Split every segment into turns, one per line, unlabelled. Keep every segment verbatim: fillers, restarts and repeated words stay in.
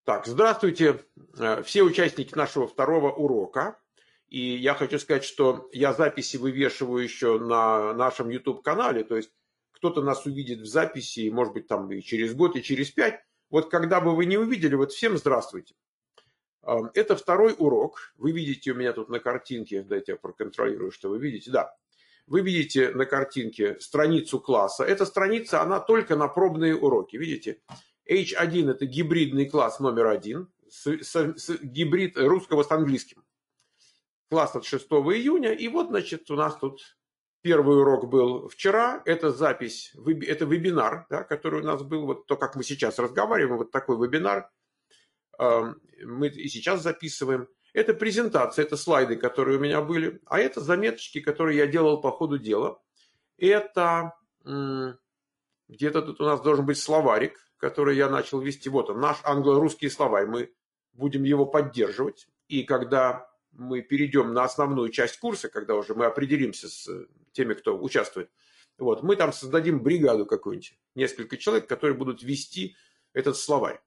Так, здравствуйте, э, все участники нашего второго урока. И я хочу сказать, что я записи вывешиваю еще на нашем YouTube-канале. То есть кто-то нас увидит в записи, может быть, там и через год, и через пять. Вот когда бы вы не увидели, вот всем здравствуйте. Э, Это второй урок. Вы видите у меня тут на картинке, дайте я проконтролирую, что вы видите. Да, вы видите на картинке страницу класса. Эта страница, она только на пробные уроки, видите? эйч один – это гибридный класс номер один, с, с, с, гибрид русского с английским. Класс от шестого июня. И вот, значит, у нас тут первый урок был вчера. Это запись, это вебинар, да, который у нас был. Вот то, как мы сейчас разговариваем, вот такой вебинар мы и сейчас записываем. Это презентация, это слайды, которые у меня были. А это заметочки, которые я делал по ходу дела. Это где-то тут у нас должен быть словарик, который я начал вести. Вот он, наш англо-русский словарь. Мы будем его поддерживать. И когда мы перейдем на основную часть курса, когда уже мы определимся с теми, кто участвует, вот, мы там создадим бригаду какую-нибудь, несколько человек, которые будут вести этот словарь.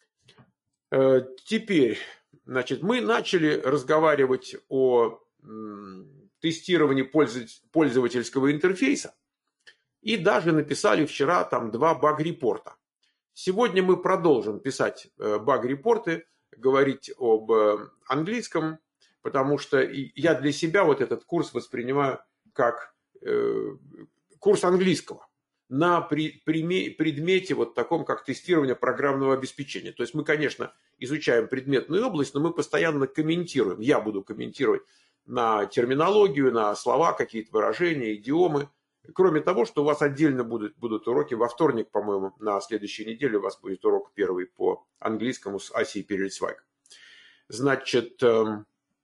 Теперь, значит, мы начали разговаривать о тестировании пользовательского интерфейса и даже написали вчера там два баг-репорта. Сегодня мы продолжим писать баг-репорты, говорить об английском, потому что я для себя вот этот курс воспринимаю как курс английского на предмете вот таком, как тестирование программного обеспечения. То есть мы, конечно, изучаем предметную область, но мы постоянно комментируем. Я буду комментировать на терминологию, на слова, какие-то выражения, идиомы. Кроме того, что у вас отдельно будут, будут уроки во вторник, по-моему, на следующей неделе у вас будет урок первый по английскому с Асей Перельцвайг. Значит, э,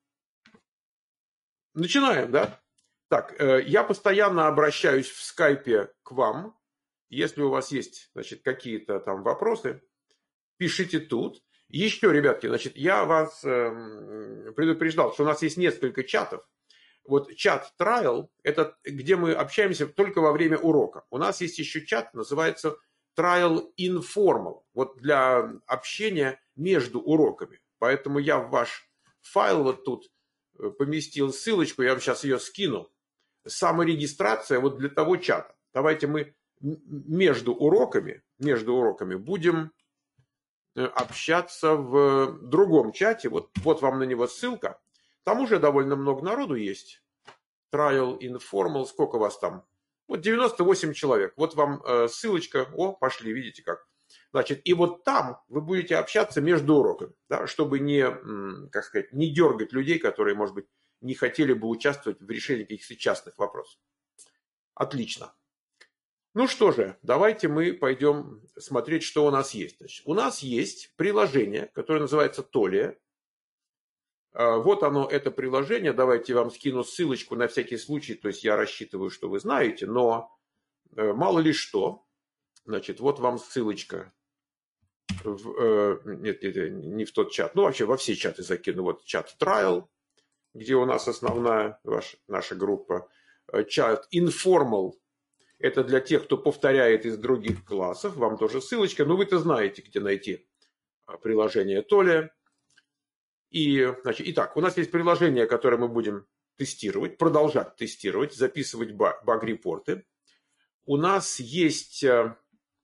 начинаем, да? Так, э, я постоянно обращаюсь в скайпе к вам. Если у вас есть, значит, какие-то там вопросы, пишите тут. Еще, ребятки, значит, я вас э, предупреждал, что у нас есть несколько чатов. Вот чат Trial – это где мы общаемся только во время урока. У нас есть еще чат, называется Trial Informal, вот для общения между уроками. Поэтому я в ваш файл вот тут поместил ссылочку, я вам сейчас ее скину. Саморегистрация вот для того чата. Давайте мы между уроками, между уроками будем общаться в другом чате. Вот, вот вам на него ссылка. Там уже довольно много народу есть. Trial Informal. Сколько вас там? Вот девяносто восемь человек. Вот вам э, ссылочка. О, пошли, видите как. Значит, и вот там вы будете общаться между уроками, да, чтобы не, как сказать, не дергать людей, которые, может быть, не хотели бы участвовать в решении каких-то частных вопросов. Отлично. Ну что же, давайте мы пойдем смотреть, что у нас есть. Значит, у нас есть приложение, которое называется Толия. Вот оно, это приложение. Давайте я вам скину ссылочку на всякий случай. То есть я рассчитываю, что вы знаете, но мало ли что. Значит, вот вам ссылочка. В, нет, нет, не в тот чат. Ну, вообще во все чаты закину. Вот чат Trial, где у нас основная ваша, наша группа. Чат Informal. Это для тех, кто повторяет из других классов. Вам тоже ссылочка. Но вы-то знаете, где найти приложение Толия. И, значит, итак, у нас есть приложение, которое мы будем тестировать, продолжать тестировать, записывать баг-репорты. У нас есть э,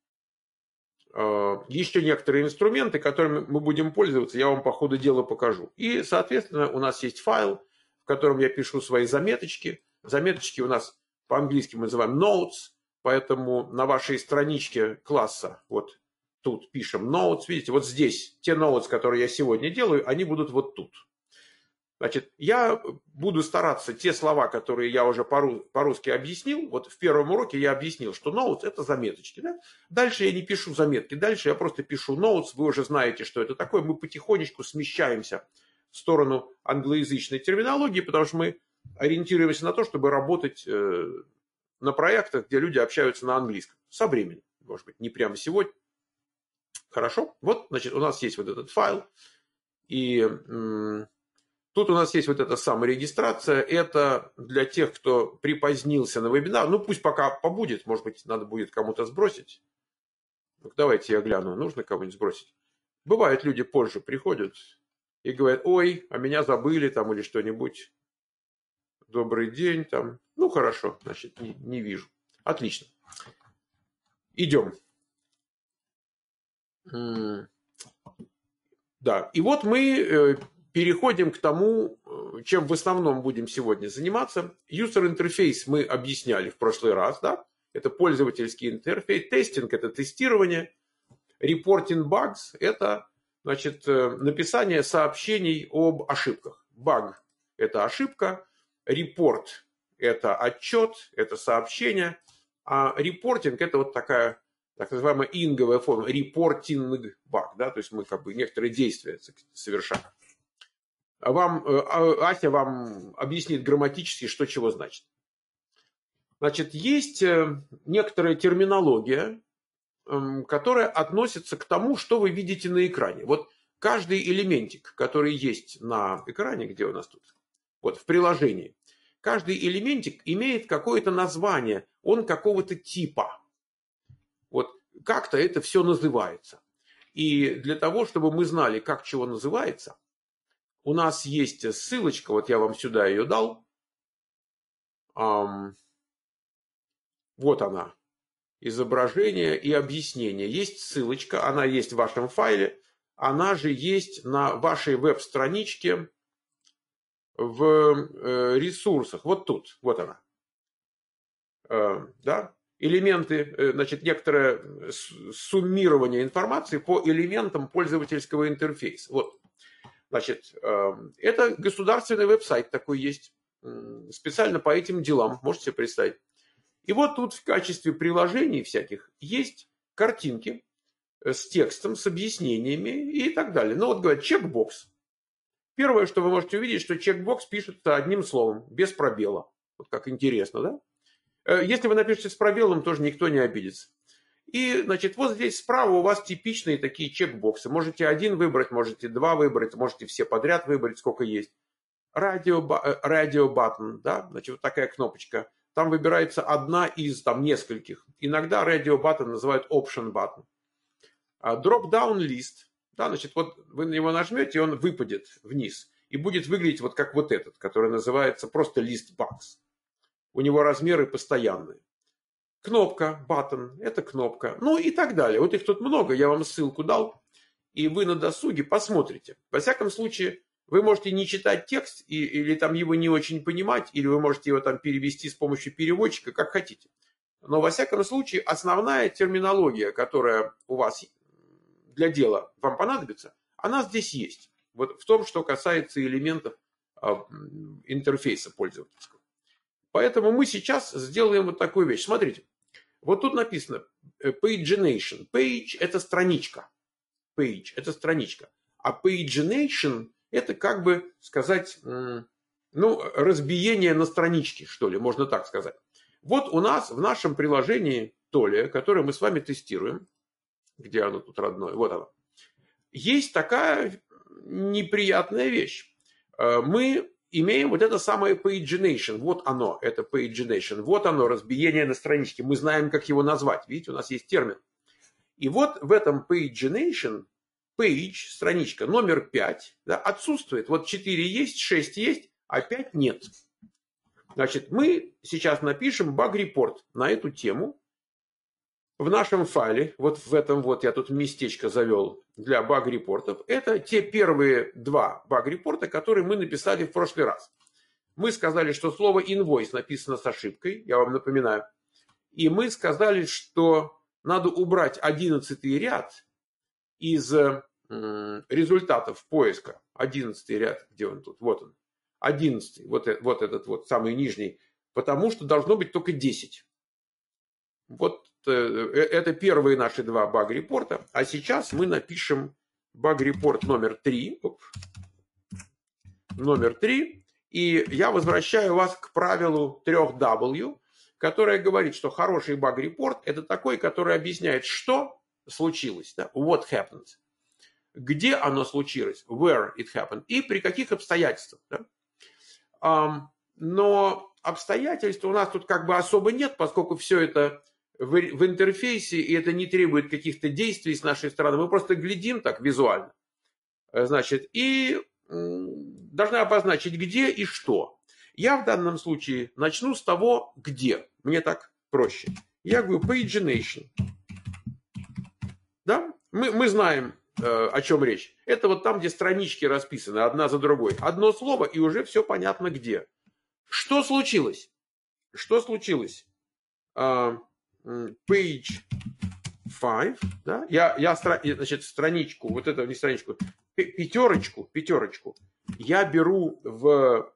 э, еще некоторые инструменты, которыми мы будем пользоваться, я вам по ходу дела покажу. И, соответственно, у нас есть файл, в котором я пишу свои заметочки. Заметочки у нас по-английски мы называем notes, поэтому на вашей страничке класса, вот, тут пишем notes, видите, вот здесь те notes, которые я сегодня делаю, они будут вот тут. Значит, я буду стараться те слова, которые я уже по-русски объяснил, вот в первом уроке я объяснил, что notes это заметочки. Да? Дальше я не пишу заметки, дальше я просто пишу notes, вы уже знаете, что это такое, мы потихонечку смещаемся в сторону англоязычной терминологии, потому что мы ориентируемся на то, чтобы работать на проектах, где люди общаются на английском. Со временем, может быть, не прямо сегодня. Хорошо, вот, значит, у нас есть вот этот файл, и м, тут у нас есть вот эта саморегистрация, это для тех, кто припозднился на вебинар, ну пусть пока побудет, может быть, надо будет кому-то сбросить. Ну, давайте я гляну, нужно кого-нибудь сбросить. Бывает, люди позже приходят и говорят: ой, а меня забыли там или что-нибудь. Добрый день там. Ну, хорошо, значит, не, не вижу. Отлично. Идем. Да, и вот мы переходим к тому, чем в основном будем сегодня заниматься. User интерфейс мы объясняли в прошлый раз, да? Это пользовательский интерфейс. Тестинг – это тестирование. Reporting bugs – это, значит, написание сообщений об ошибках. Баг – это ошибка. Report – это отчет, это сообщение. А репортинг – это вот такая так называемая инговая форма, reporting bug, да, то есть мы как бы некоторые действия совершаем. А вам, Ася вам объяснит грамматически, что чего значит. Значит, есть некоторая терминология, которая относится к тому, что вы видите на экране. Вот каждый элементик, который есть на экране, где у нас тут, вот в приложении, каждый элементик имеет какое-то название, он какого-то типа. Вот как-то это все называется. И для того, чтобы мы знали, как чего называется, у нас есть ссылочка, вот я вам сюда ее дал. Вот она. Изображение и объяснение. Есть ссылочка, она есть в вашем файле. Она же есть на вашей веб-страничке в ресурсах. Вот тут, вот она. Да? Элементы, значит, некоторое суммирование информации по элементам пользовательского интерфейса. Вот, значит, это государственный веб-сайт такой есть, специально по этим делам, можете себе представить. И вот тут в качестве приложений всяких есть картинки с текстом, с объяснениями и так далее. Ну вот, говорят, чекбокс. Первое, что вы можете увидеть, что чекбокс пишется одним словом, без пробела. Вот как интересно, да? Если вы напишете с пробелом, тоже никто не обидится. И, значит, вот здесь справа у вас типичные такие чекбоксы. Можете один выбрать, можете два выбрать, можете все подряд выбрать, сколько есть. Radio, radio button, да, значит, вот такая кнопочка. Там выбирается одна из там нескольких. Иногда radio button называют option button. Drop-down list, да, значит, вот вы на него нажмете, и он выпадет вниз. И будет выглядеть вот как вот этот, который называется просто list box. У него размеры постоянные. Кнопка, button, это кнопка. Ну и так далее. Вот их тут много, я вам ссылку дал. И вы на досуге посмотрите. Во всяком случае, вы можете не читать текст, и, или там его не очень понимать, или вы можете его там перевести с помощью переводчика, как хотите. Но во всяком случае, основная терминология, которая у вас для дела вам понадобится, она здесь есть. Вот в том, что касается элементов интерфейса пользовательского. Поэтому мы сейчас сделаем вот такую вещь. Смотрите, вот тут написано pagination. Page – это страничка. Page – это страничка. А pagination – это, как бы сказать, ну, разбиение на страничке, что ли, можно так сказать. Вот у нас в нашем приложении Толия, которое мы с вами тестируем, где оно тут родное, вот оно, есть такая неприятная вещь. Мы имеем вот это самое pagination. Вот оно, это pagination. Вот оно, разбиение на страничке. Мы знаем, как его назвать. Видите, у нас есть термин. И вот в этом pagination, page, страничка номер пять, да, отсутствует. Вот четыре есть, шесть есть, а пять нет. Значит, мы сейчас напишем баг-репорт на эту тему. В нашем файле, вот в этом вот я тут местечко завел для баг-репортов, это те первые два баг-репорта, которые мы написали в прошлый раз. Мы сказали, что слово invoice написано с ошибкой, я вам напоминаю. И мы сказали, что надо убрать одиннадцатый ряд из результатов поиска. одиннадцатый ряд, где он тут? Вот он. одиннадцатый, вот, вот этот вот самый нижний, потому что должно быть только десять. Вот это первые наши два баг-репорта. А сейчас мы напишем баг-репорт номер три. Оп. Номер три. И я возвращаю вас к правилу три дабл ю, которое говорит, что хороший баг-репорт – это такой, который объясняет, что случилось. Да? What happened. Где оно случилось. Where it happened. И при каких обстоятельствах. Да? Um, но обстоятельств у нас тут как бы особо нет, поскольку все это в, в интерфейсе, и это не требует каких-то действий с нашей стороны. Мы просто глядим так визуально. Значит, и должны обозначить, где и что. Я в данном случае начну с того, где. Мне так проще. Я говорю pagination. Да? Мы, мы знаем, э, о чем речь. Это вот там, где странички расписаны одна за другой. Одно слово, и уже все понятно где. Что случилось? Что случилось? Uh, page five. Да? Я, я значит, страничку, вот эту не страничку, пятерочку, пятерочку я беру в,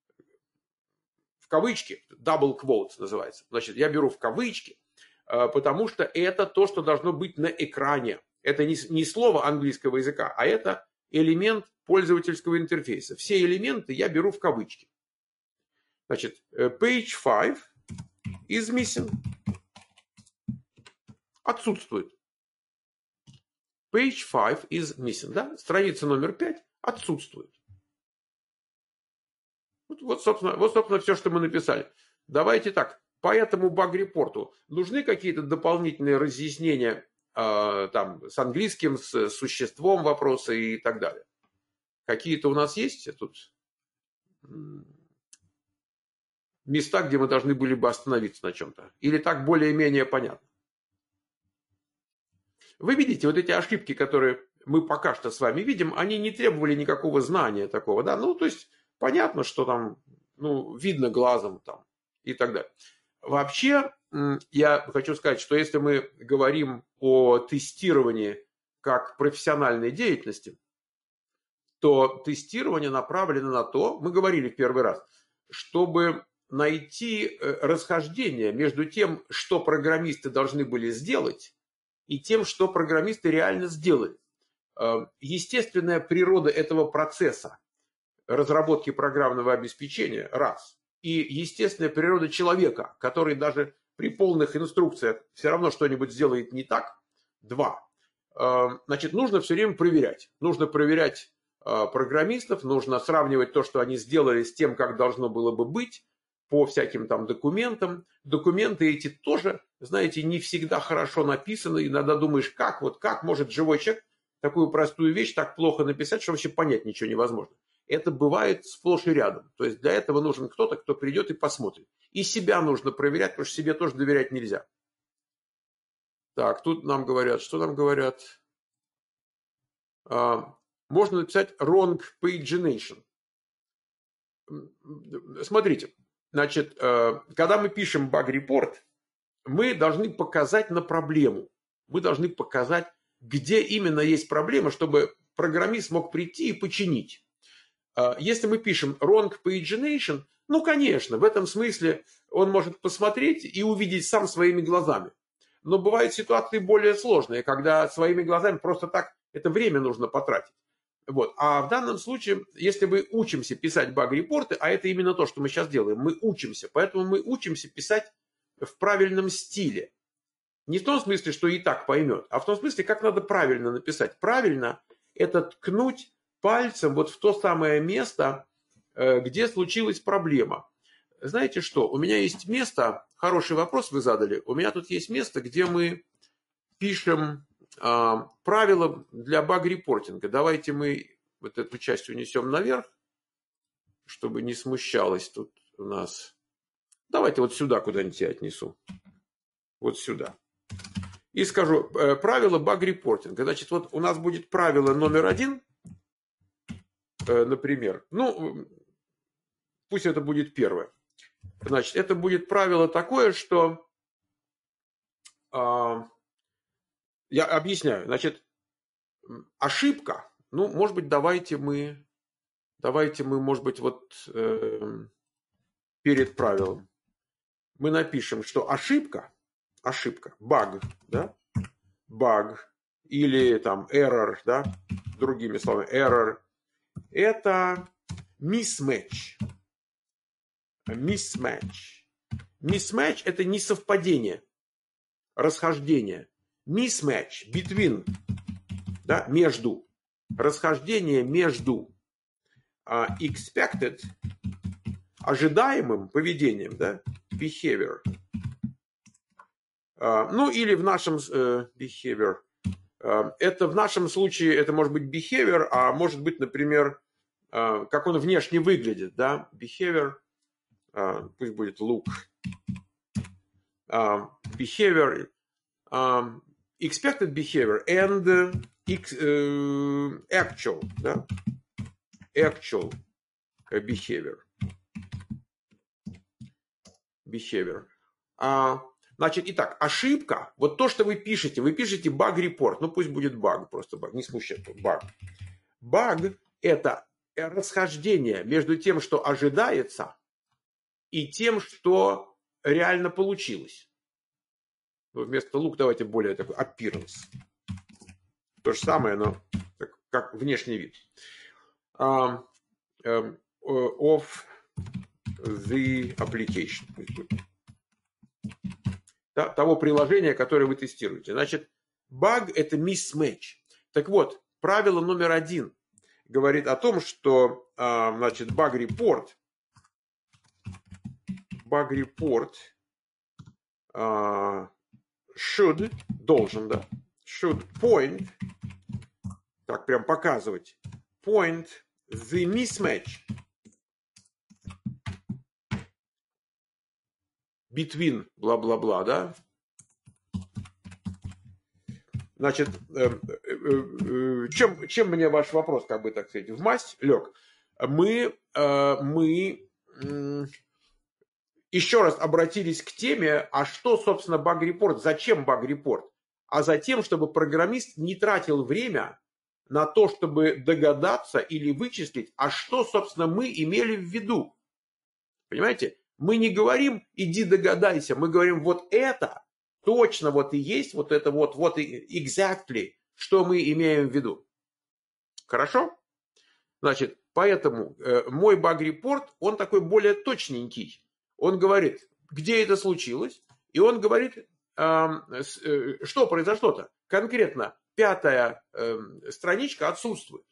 в кавычки, double quotes называется. Значит, я беру в кавычки, потому что это то, что должно быть на экране. Это не, не слово английского языка, а это элемент пользовательского интерфейса. Все элементы я беру в кавычки. Значит, page five is missing. Отсутствует. Page five is missing. Да? Страница номер пять отсутствует. Вот, вот, собственно, вот, собственно, все, что мы написали. Давайте так. По этому баг-репорту нужны какие-то дополнительные разъяснения э, там, с английским, с существом вопроса и так далее? Какие-то у нас есть тут места, где мы должны были бы остановиться на чем-то? Или так более-менее понятно? Вы видите, вот эти ошибки, которые мы пока что с вами видим, они не требовали никакого знания такого, да, ну, то есть понятно, что там, ну, видно глазом там и так далее. Вообще, я хочу сказать, что если мы говорим о тестировании как профессиональной деятельности, то тестирование направлено на то, мы говорили в первый раз, чтобы найти расхождение между тем, что программисты должны были сделать, и тем, что программисты реально сделали. Естественная природа этого процесса разработки программного обеспечения – раз. И естественная природа человека, который даже при полных инструкциях все равно что-нибудь сделает не так – два. Значит, нужно все время проверять. Нужно проверять программистов, нужно сравнивать то, что они сделали, с тем, как должно было бы быть, по всяким там документам. Документы эти тоже, знаете, не всегда хорошо написаны. Иногда думаешь, как, вот как может живой человек такую простую вещь так плохо написать, что вообще понять ничего невозможно. Это бывает сплошь и рядом. То есть для этого нужен кто-то, кто придет и посмотрит. И себя нужно проверять, потому что себе тоже доверять нельзя. Так, тут нам говорят, что нам говорят? А, можно написать wrong pagination. Смотрите. Значит, когда мы пишем баг-репорт, мы должны показать на проблему. Мы должны показать, где именно есть проблема, чтобы программист мог прийти и починить. Если мы пишем wrong pagination, ну, конечно, в этом смысле он может посмотреть и увидеть сам своими глазами. Но бывают ситуации более сложные, когда своими глазами просто так это время нужно потратить. Вот. А в данном случае, если мы учимся писать баг-репорты, а это именно то, что мы сейчас делаем, мы учимся, поэтому мы учимся писать в правильном стиле. Не в том смысле, что и так поймет, а в том смысле, как надо правильно написать. Правильно – это ткнуть пальцем вот в то самое место, где случилась проблема. Знаете что, у меня есть место, хороший вопрос вы задали, у меня тут есть место, где мы пишем а, правила для баг-репортинга. Давайте мы вот эту часть унесем наверх, чтобы не смущалось тут у нас. Давайте вот сюда куда-нибудь я отнесу. Вот сюда. И скажу, э, правила баг-репортинга. Значит, вот у нас будет правило номер один, э, например. Ну, пусть это будет первое. Значит, это будет правило такое, что... Э, Я объясняю. Значит, ошибка. Ну, может быть, давайте мы, давайте мы, может быть, вот э, перед правилом мы напишем, что ошибка, ошибка, баг, да, баг или там error, да, другими словами, error, это mismatch, mismatch. Mismatch это несовпадение, расхождение. Mismatch between, да, между, расхождение между uh, expected, ожидаемым поведением, да, behavior, Ну, или в нашем behavior. Это в нашем случае, это может быть behavior, а может быть, например, как он внешне выглядит, да, behavior, пусть будет look, behavior, expected behavior and actual, да, actual behavior, behavior. Значит, итак, ошибка, вот то, что вы пишете, вы пишете баг-репорт, ну пусть будет баг, просто баг, не смущайте, баг. Баг – это расхождение между тем, что ожидается, и тем, что реально получилось. Ну, вместо look давайте более такой appearance. То же самое, но так, как внешний вид. Uh, um, of the application. Того приложения, которое вы тестируете. Значит, баг – это mismatch. Так вот, правило номер один говорит о том, что, значит, баг-репорт, баг-репорт should, должен, да, should point, так прям показывать, point the mismatch between бла-бла-бла, да? Значит, чем, чем мне ваш вопрос, как бы так сказать, в масть лег? Мы, мы еще раз обратились к теме, а что, собственно, баг-репорт, зачем баг-репорт? А за тем, чтобы программист не тратил время на то, чтобы догадаться или вычислить, а что, собственно, мы имели в виду. Понимаете? Мы не говорим, иди догадайся, мы говорим, вот это точно вот и есть, вот это вот, вот и exactly, что мы имеем в виду. Хорошо? Значит, поэтому э, мой баг-репорт, он такой более точненький. Он говорит, где это случилось, и он говорит, э, э, что произошло-то. Конкретно, пятая э, страничка отсутствует.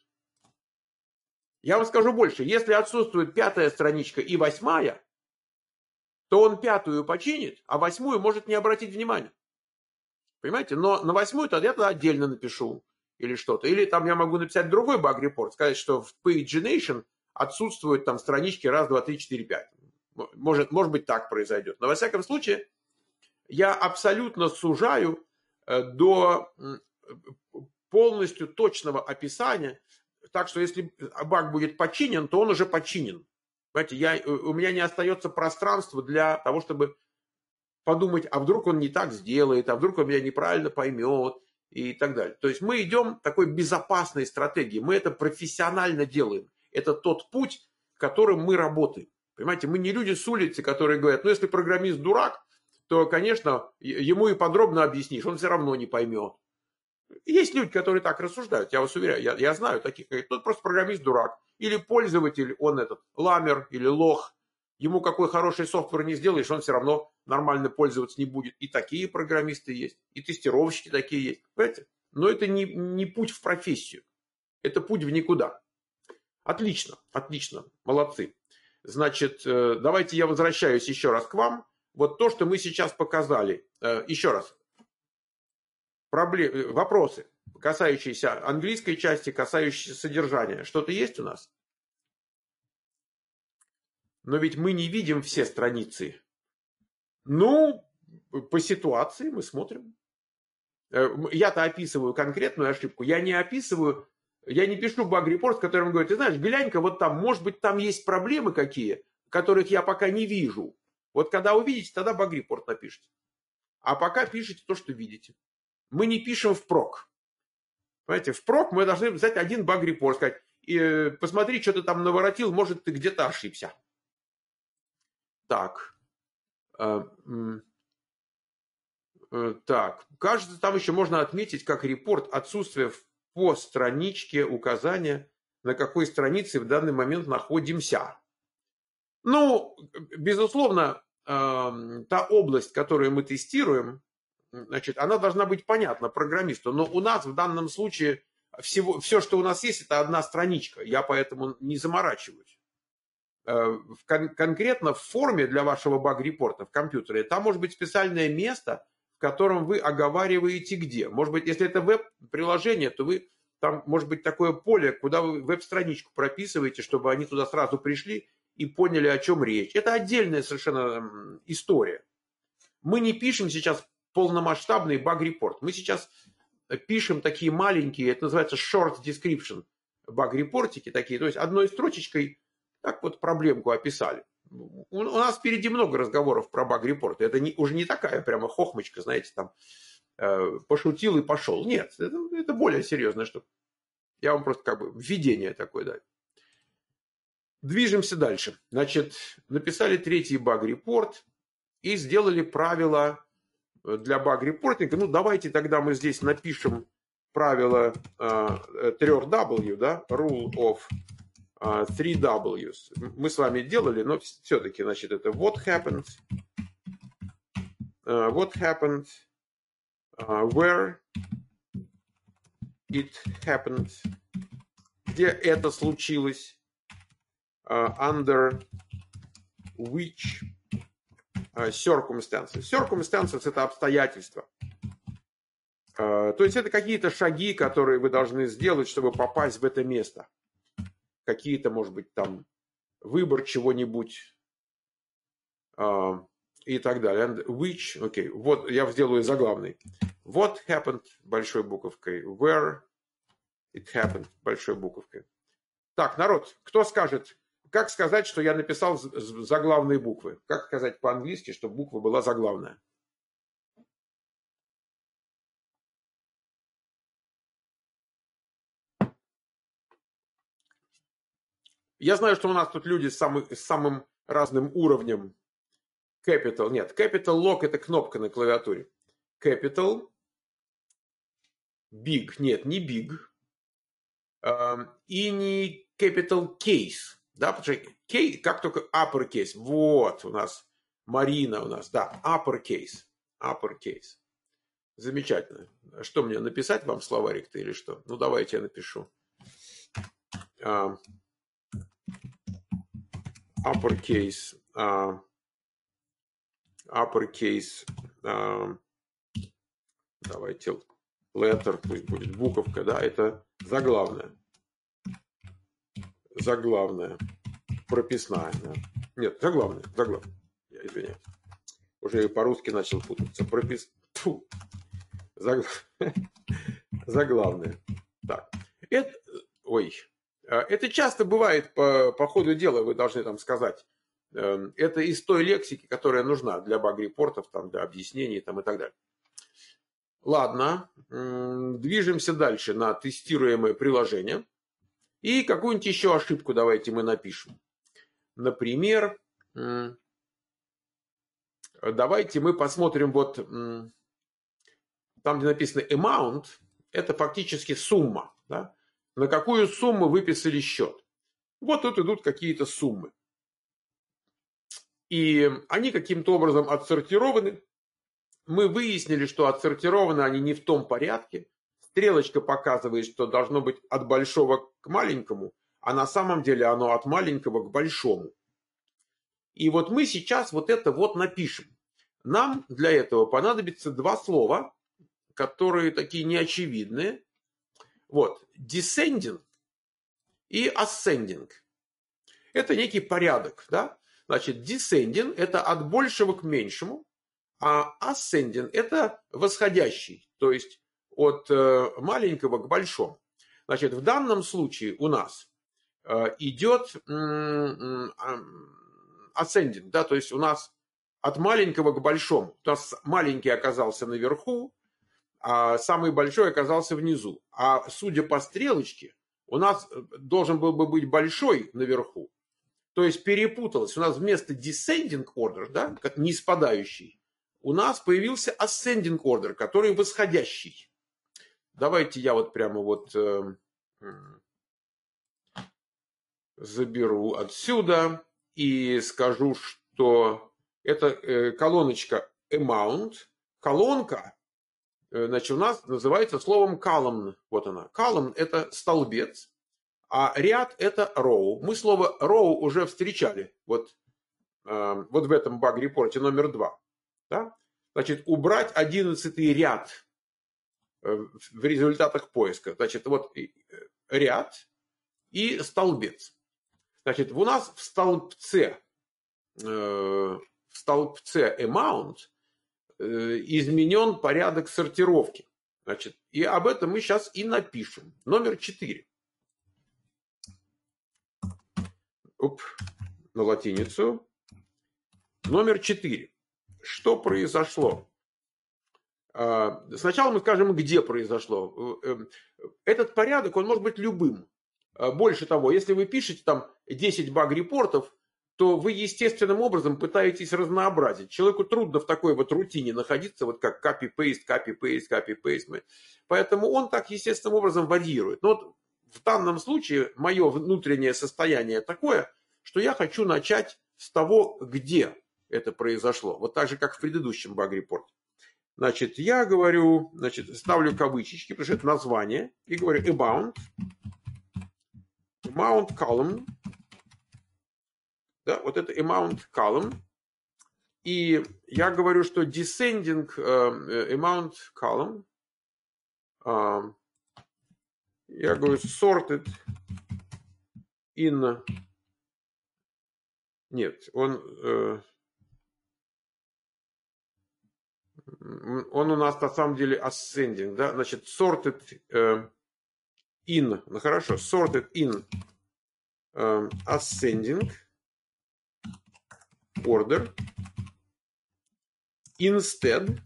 Я вам скажу больше, если отсутствует пятая страничка и восьмая, то он пятую починит, а восьмую может не обратить внимания. Понимаете? Но на восьмую тогда я тогда отдельно напишу или что-то. Или там я могу написать другой баг-репорт, сказать, что в pagination отсутствуют там странички раз, два, три, четыре, пять. Может, может быть, так произойдет. Но во всяком случае, я абсолютно сужаю до полностью точного описания, так что если баг будет починен, то он уже починен. Понимаете, я, у меня не остается пространства для того, чтобы подумать, а вдруг он не так сделает, а вдруг он меня неправильно поймет и так далее. То есть мы идем такой безопасной стратегией, мы это профессионально делаем. Это тот путь, которым мы работаем. Понимаете, мы не люди с улицы, которые говорят, ну если программист дурак, то, конечно, ему и подробно объяснишь, он все равно не поймет. Есть люди, которые так рассуждают, я вас уверяю, я, я знаю таких, ну просто программист дурак. Или пользователь, он этот, ламер или лох, ему какой хороший софтвер не сделаешь, он все равно нормально пользоваться не будет. И такие программисты есть, и тестировщики такие есть, понимаете? Но это не, не путь в профессию, это путь в никуда. Отлично, отлично, молодцы. Значит, давайте я возвращаюсь еще раз к вам. Вот то, что мы сейчас показали, еще раз. Проблемы, вопросы, касающиеся английской части, касающиеся содержания. Что-то есть у нас? Но ведь мы не видим все страницы. Ну, по ситуации мы смотрим. Я-то описываю конкретную ошибку. Я не описываю, я не пишу баг-репорт, в котором говорит, ты знаешь, глянь-ка, вот там, может быть, там есть проблемы какие, которых я пока не вижу. Вот когда увидите, тогда баг-репорт напишите. А пока пишите то, что видите. Мы не пишем впрок. Понимаете, впрок мы должны взять один баг-репорт, сказать, и, посмотри, что ты там наворотил, может, ты где-то ошибся. Так. Так. Кажется, там еще можно отметить, как репорт отсутствие по страничке указания, на какой странице в данный момент находимся. Ну, безусловно, та область, которую мы тестируем, значит, она должна быть понятна программисту. Но у нас в данном случае всего, все, что у нас есть, это одна страничка. Я поэтому не заморачиваюсь. Кон- конкретно в форме для вашего баг-репорта в компьютере, там может быть специальное место, в котором вы оговариваете где. Может быть, если это веб-приложение, то вы там, может быть, такое поле, куда вы веб-страничку прописываете, чтобы они туда сразу пришли и поняли, о чем речь. Это отдельная совершенно история. Мы не пишем сейчас полномасштабный баг-репорт. Мы сейчас пишем такие маленькие, это называется short description баг-репортики такие. То есть одной строчечкой так вот проблемку описали. У нас впереди много разговоров про баг-репорты. Это не, уже не такая прямо хохмочка, знаете, там э, пошутил и пошел. Нет, это, это более серьезная штука. Я вам просто как бы введение такое даю. Движемся дальше. Значит, написали третий баг-репорт и сделали правила для баг-репортинга. Ну, давайте тогда мы здесь напишем правило э, три дабл ю, да, rule of uh, три W's. Мы с вами делали, но все-таки, значит, это what happened, uh, what happened, uh, where it happened, где это случилось, uh, under which uh, circumstances. Circumstances – это обстоятельства. Uh, то есть это какие-то шаги, которые вы должны сделать, чтобы попасть в это место. Какие-то, может быть, там выбор чего-нибудь uh, и так далее. And which, окей, okay. Вот я сделаю заглавный. What happened большой буковкой. Where it happened большой буковкой. Так, народ, кто скажет, как сказать, что я написал заглавные буквы? Как сказать по-английски, чтобы буква была заглавная? Я знаю, что у нас тут люди с самым, с самым разным уровнем. Capital, нет, Capital Lock – это кнопка на клавиатуре. Capital, Big, нет, не Big. Uh, и не Capital Case. Да, потому что case, как только uppercase. Вот у нас Марина у нас, да, uppercase. Uppercase. Замечательно. Что мне, написать вам словарик-то или что? Ну, давайте я напишу. Uh, uppercase. Uh, uppercase. Uh, давайте letter, пусть будет буковка, да, это заглавная. Заглавная. Прописная. Да. Нет, заглавная. Заглавная. Я извиняюсь. Уже и по-русски начал путаться. Пропис... Фу. Заг... Заглавная. Так. Это... Ой. Это часто бывает по, по ходу дела, вы должны там сказать. Это из той лексики, которая нужна для баг-репортов, там, для объяснений там, и так далее. Ладно. Движемся дальше на тестируемое приложение. И какую-нибудь еще ошибку давайте мы напишем. Например, давайте мы посмотрим вот там, где написано amount, это фактически сумма. Да? На какую сумму выписали счет. Вот тут идут какие-то суммы. И они каким-то образом отсортированы. Мы выяснили, что отсортированы они не в том порядке. Стрелочка показывает, что должно быть от большого к маленькому, а на самом деле оно от маленького к большому. И вот мы сейчас вот это вот напишем. Нам для этого понадобится два слова, которые такие неочевидные. Вот, descending и ascending. Это некий порядок, да? Значит, descending – это от большего к меньшему, а ascending – это восходящий, то есть от маленького к большому. Значит, в данном случае у нас идет ascending, да, то есть у нас от маленького к большому. У нас маленький оказался наверху, а самый большой оказался внизу. А судя по стрелочке, у нас должен был бы быть большой наверху. То есть перепуталось. У нас вместо descending order, да, как ниспадающий, у нас появился ascending order, который восходящий. Давайте я вот прямо вот э, заберу отсюда и скажу, что это э, колоночка amount. Колонка, э, значит, у нас называется словом column. Вот она. Column – это столбец, а ряд – это row. Мы слово row уже встречали вот, э, вот в этом баг-репорте номер два. Да? Значит, убрать одиннадцатый ряд в результатах поиска. Значит, вот ряд и столбец. Значит, у нас в столбце, в столбце amount изменен порядок сортировки. Значит, и об этом мы сейчас и напишем. Номер четыре. Оп, на латиницу. Номер четыре. Что произошло? Сначала мы скажем, где произошло. Этот порядок, он может быть любым. Больше того, если вы пишете там десять баг-репортов, то вы естественным образом пытаетесь разнообразить. Человеку трудно в такой вот рутине находиться, вот как copy-paste, copy-paste, copy-paste. Поэтому он так естественным образом варьирует. Но вот в данном случае мое внутреннее состояние такое, что я хочу начать с того, где это произошло. Вот так же, как в предыдущем баг-репорте. Значит, я говорю, значит, ставлю кавычечки, потому что это название, и говорю amount, amount column, да, вот это amount column, и я говорю, что descending uh, amount column, uh, я говорю sorted in, нет, он... Uh, Он у нас на самом деле ascending, да, значит, sorted uh, in, ну хорошо, sorted in uh, ascending order instead,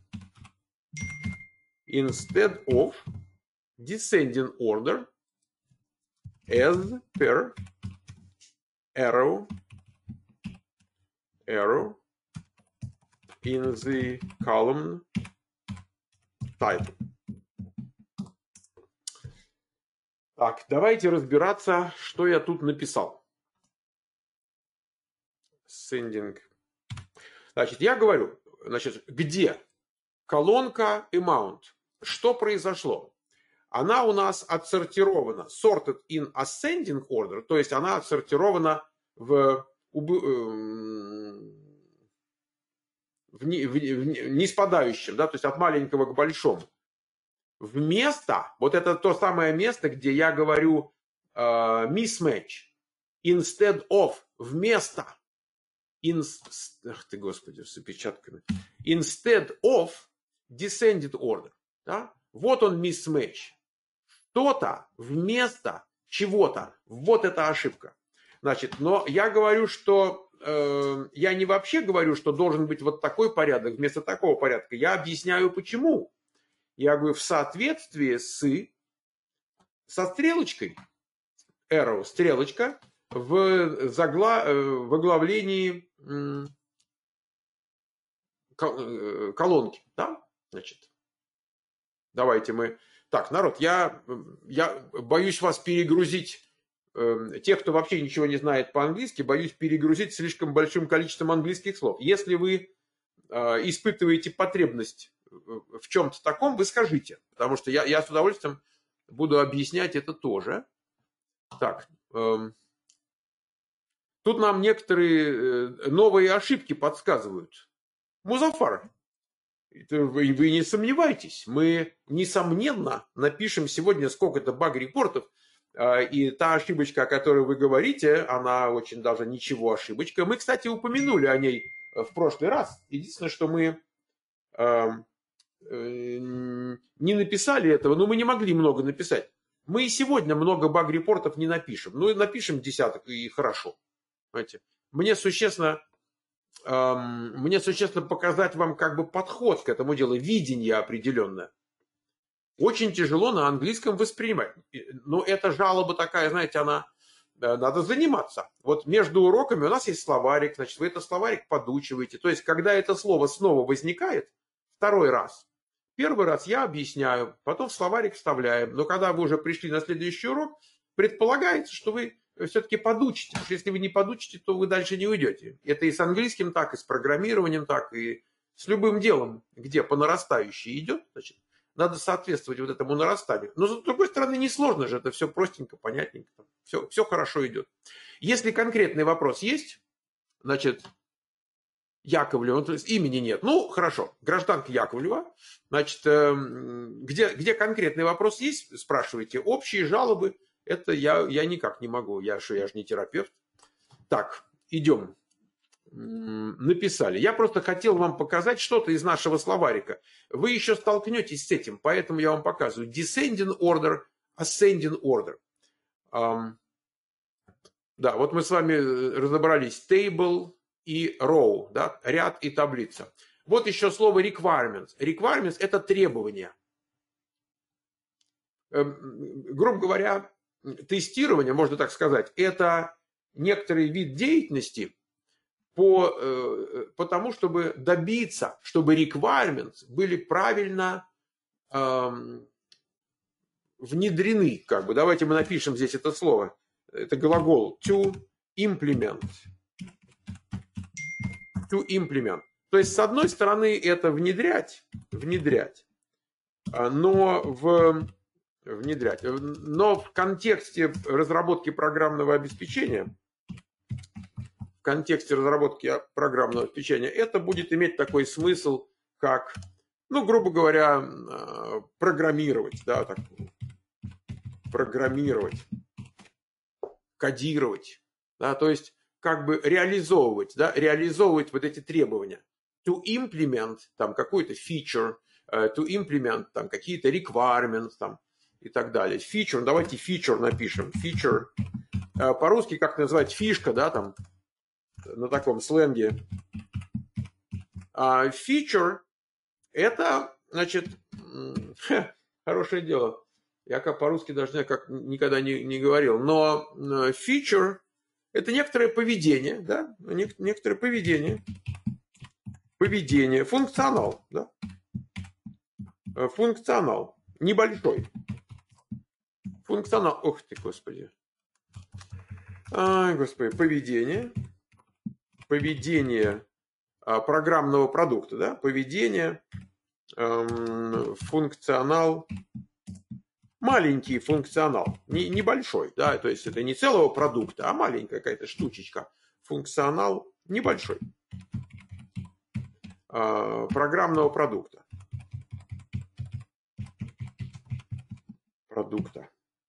instead of descending order as per arrow, arrow in the column title. Так, давайте разбираться, что я тут написал. Sending. Значит, я говорю, значит, где колонка amount? Что произошло? Она у нас отсортирована, sorted in ascending order, то есть она отсортирована в В, не, в, в ниспадающем, да, то есть от маленького к большому. Вместо, вот это то самое место, где я говорю uh, mismatch, instead of, вместо, in, ах ты господи, с опечатками, instead of descended order, да, вот он mismatch, что-то вместо чего-то, вот это ошибка. Значит, но я говорю, что я не вообще говорю, что должен быть вот такой порядок вместо такого порядка. Я объясняю, почему. Я говорю, в соответствии с, со стрелочкой, arrow, стрелочка, в, загла, в оглавлении колонки. Да? Значит, давайте мы... Так, народ, я, я боюсь вас перегрузить. Тех, кто вообще ничего не знает по-английски, боюсь перегрузить слишком большим количеством английских слов. Если вы э, испытываете потребность в чем-то таком, вы скажите. Потому что я, я с удовольствием буду объяснять это тоже. Так. Э, тут нам некоторые новые ошибки подсказывают. Музафар, вы, вы не сомневайтесь. Мы, несомненно, напишем сегодня сколько-то баг-репортов. И та ошибочка, о которой вы говорите, она очень даже ничего ошибочка. Мы, кстати, упомянули о ней в прошлый раз. Единственное, что мы э, э, не написали этого, но мы не могли много написать. Мы и сегодня много баг-репортов не напишем. Ну и напишем десяток, и хорошо. Понимаете? Мне существенно, э, мне существенно показать вам как бы подход к этому делу, видение определенное. Очень тяжело на английском воспринимать. Но эта жалоба такая, знаете, она... Надо заниматься. Вот между уроками у нас есть словарик, значит, вы этот словарик подучиваете. То есть, когда это слово снова возникает, второй раз, первый раз я объясняю, потом в словарик вставляем. Но когда вы уже пришли на следующий урок, предполагается, что вы все-таки подучите. Потому что если вы не подучите, то вы дальше не уйдете. Это и с английским так, и с программированием так, и с любым делом, где по нарастающей идет, значит, надо соответствовать вот этому нарастанию. Но, с другой стороны, несложно же, это все простенько, понятненько. Все, все хорошо идет. Если конкретный вопрос есть, значит, Яковлева, то есть имени нет. Ну, хорошо, гражданка Яковлева. Значит, где, где конкретный вопрос есть, спрашиваете. Общие жалобы, это я, я никак не могу, я, что, я же не терапевт. Так, идем. Написали. Я просто хотел вам показать что-то из нашего словарика. Вы еще столкнетесь с этим, поэтому я вам показываю. Descending order, ascending order. Um, да, вот мы с вами разобрались. Table и row, да, ряд и таблица. Вот еще слово requirements. Requirements – это требования. Эм, грубо говоря, тестирование, можно так сказать, это некоторый вид деятельности по, э, по тому, чтобы добиться, чтобы requirements были правильно эм, внедрены. Как бы. Давайте мы напишем здесь это слово. Это глагол to implement. To implement. То есть, с одной стороны, это внедрять, внедрять, но в, внедрять, но в контексте разработки программного обеспечения, в контексте разработки программного обеспечения, это будет иметь такой смысл, как, ну, грубо говоря, программировать, да, так, программировать, кодировать, да, то есть как бы реализовывать, да, реализовывать вот эти требования. To implement там какой-то feature, uh, to implement там какие-то requirements там и так далее. Feature, давайте feature напишем. Feature, uh, по-русски как называть фишка, да, там на таком сленге. Uh, feature это, значит, хорошее дело. Я как по-русски даже как никогда не, не говорил, но feature это некоторое поведение, да, некоторое поведение. Поведение, функционал, да? Функционал, небольшой. Функционал, ох ты, господи. Ай, господи, поведение. Поведение а, программного продукта, да? Поведение, эм, функционал, маленький функционал, не, небольшой, да? То есть это не целого продукта, а маленькая какая-то штучечка. Функционал небольшой. Программного продукта. Продукта.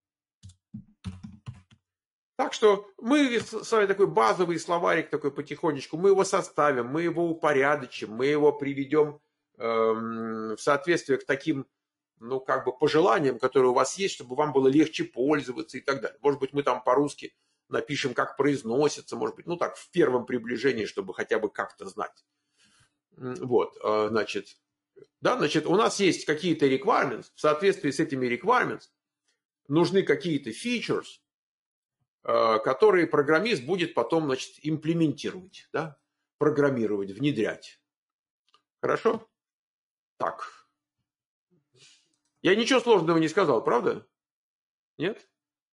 Так что мы с вами такой базовый словарик такой потихонечку, мы его составим, мы его упорядочим, мы его приведем эм, в соответствие к таким, ну, как бы пожеланиям, которые у вас есть, чтобы вам было легче пользоваться и так далее. Может быть, мы там по-русски напишем, как произносится, может быть, ну так, в первом приближении, чтобы хотя бы как-то знать. Вот, значит, да, значит, у нас есть какие-то requirements, в соответствии с этими requirements нужны какие-то features, которые программист будет потом, значит, имплементировать, да, программировать, внедрять. Хорошо? Так. Я ничего сложного не сказал, правда? Нет?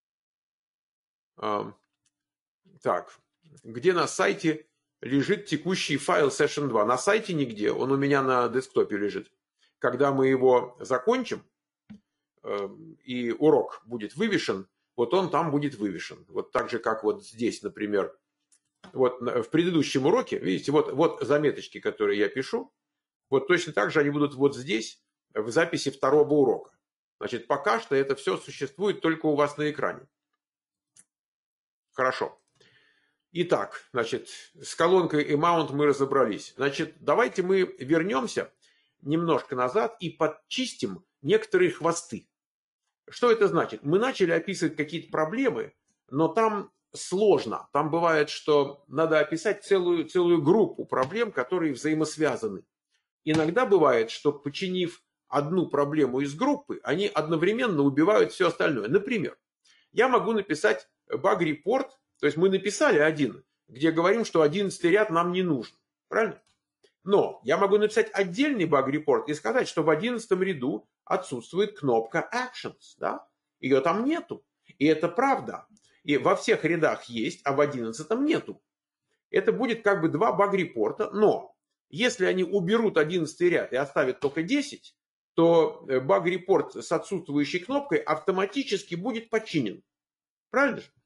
А, так, где на сайте лежит текущий файл сессион два. На сайте нигде, он у меня на десктопе лежит. Когда мы его закончим, э, и урок будет вывешен, вот он там будет вывешен. Вот так же, как вот здесь, например. Вот в предыдущем уроке, видите, вот, вот заметочки, которые я пишу, вот точно так же они будут вот здесь, в записи второго урока. Значит, пока что это все существует только у вас на экране. Хорошо. Итак, значит, с колонкой amount мы разобрались. Значит, давайте мы вернемся немножко назад и подчистим некоторые хвосты. Что это значит? Мы начали описывать какие-то проблемы, но там сложно. Там бывает, что надо описать целую, целую группу проблем, которые взаимосвязаны. Иногда бывает, что, починив одну проблему из группы, они одновременно убивают все остальное. Например, я могу написать баг-репорт. То есть мы написали один, где говорим, что одиннадцатый ряд нам не нужен. Правильно? Но я могу написать отдельный баг-репорт и сказать, что в одиннадцатом ряду отсутствует кнопка Actions. Да? Ее там нету. И это правда. И во всех рядах есть, а в одиннадцатом нету. Это будет как бы два баг-репорта. Но если они уберут одиннадцатый ряд и оставят только десять, то баг-репорт с отсутствующей кнопкой автоматически будет починен. Правильно же?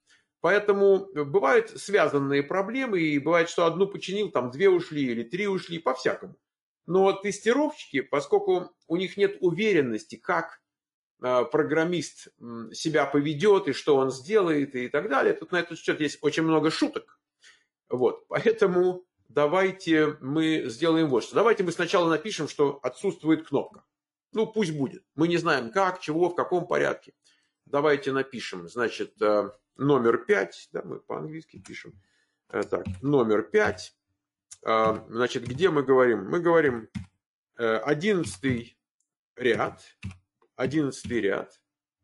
Поэтому бывают связанные проблемы, и бывает, что одну починил, там две ушли или три ушли, по-всякому. Но тестировщики, поскольку у них нет уверенности, как э, программист себя поведет, и что он сделает, и так далее, тут на этот счет есть очень много шуток. Вот, поэтому давайте мы сделаем вот что. Давайте мы сначала напишем, что отсутствует кнопка. Ну, пусть будет. Мы не знаем как, чего, в каком порядке. Давайте напишем, значит, номер пять. Да, мы по-английски пишем. Так, номер пять. Значит, где мы говорим? Мы говорим одиннадцатый ряд. Одиннадцатый ряд.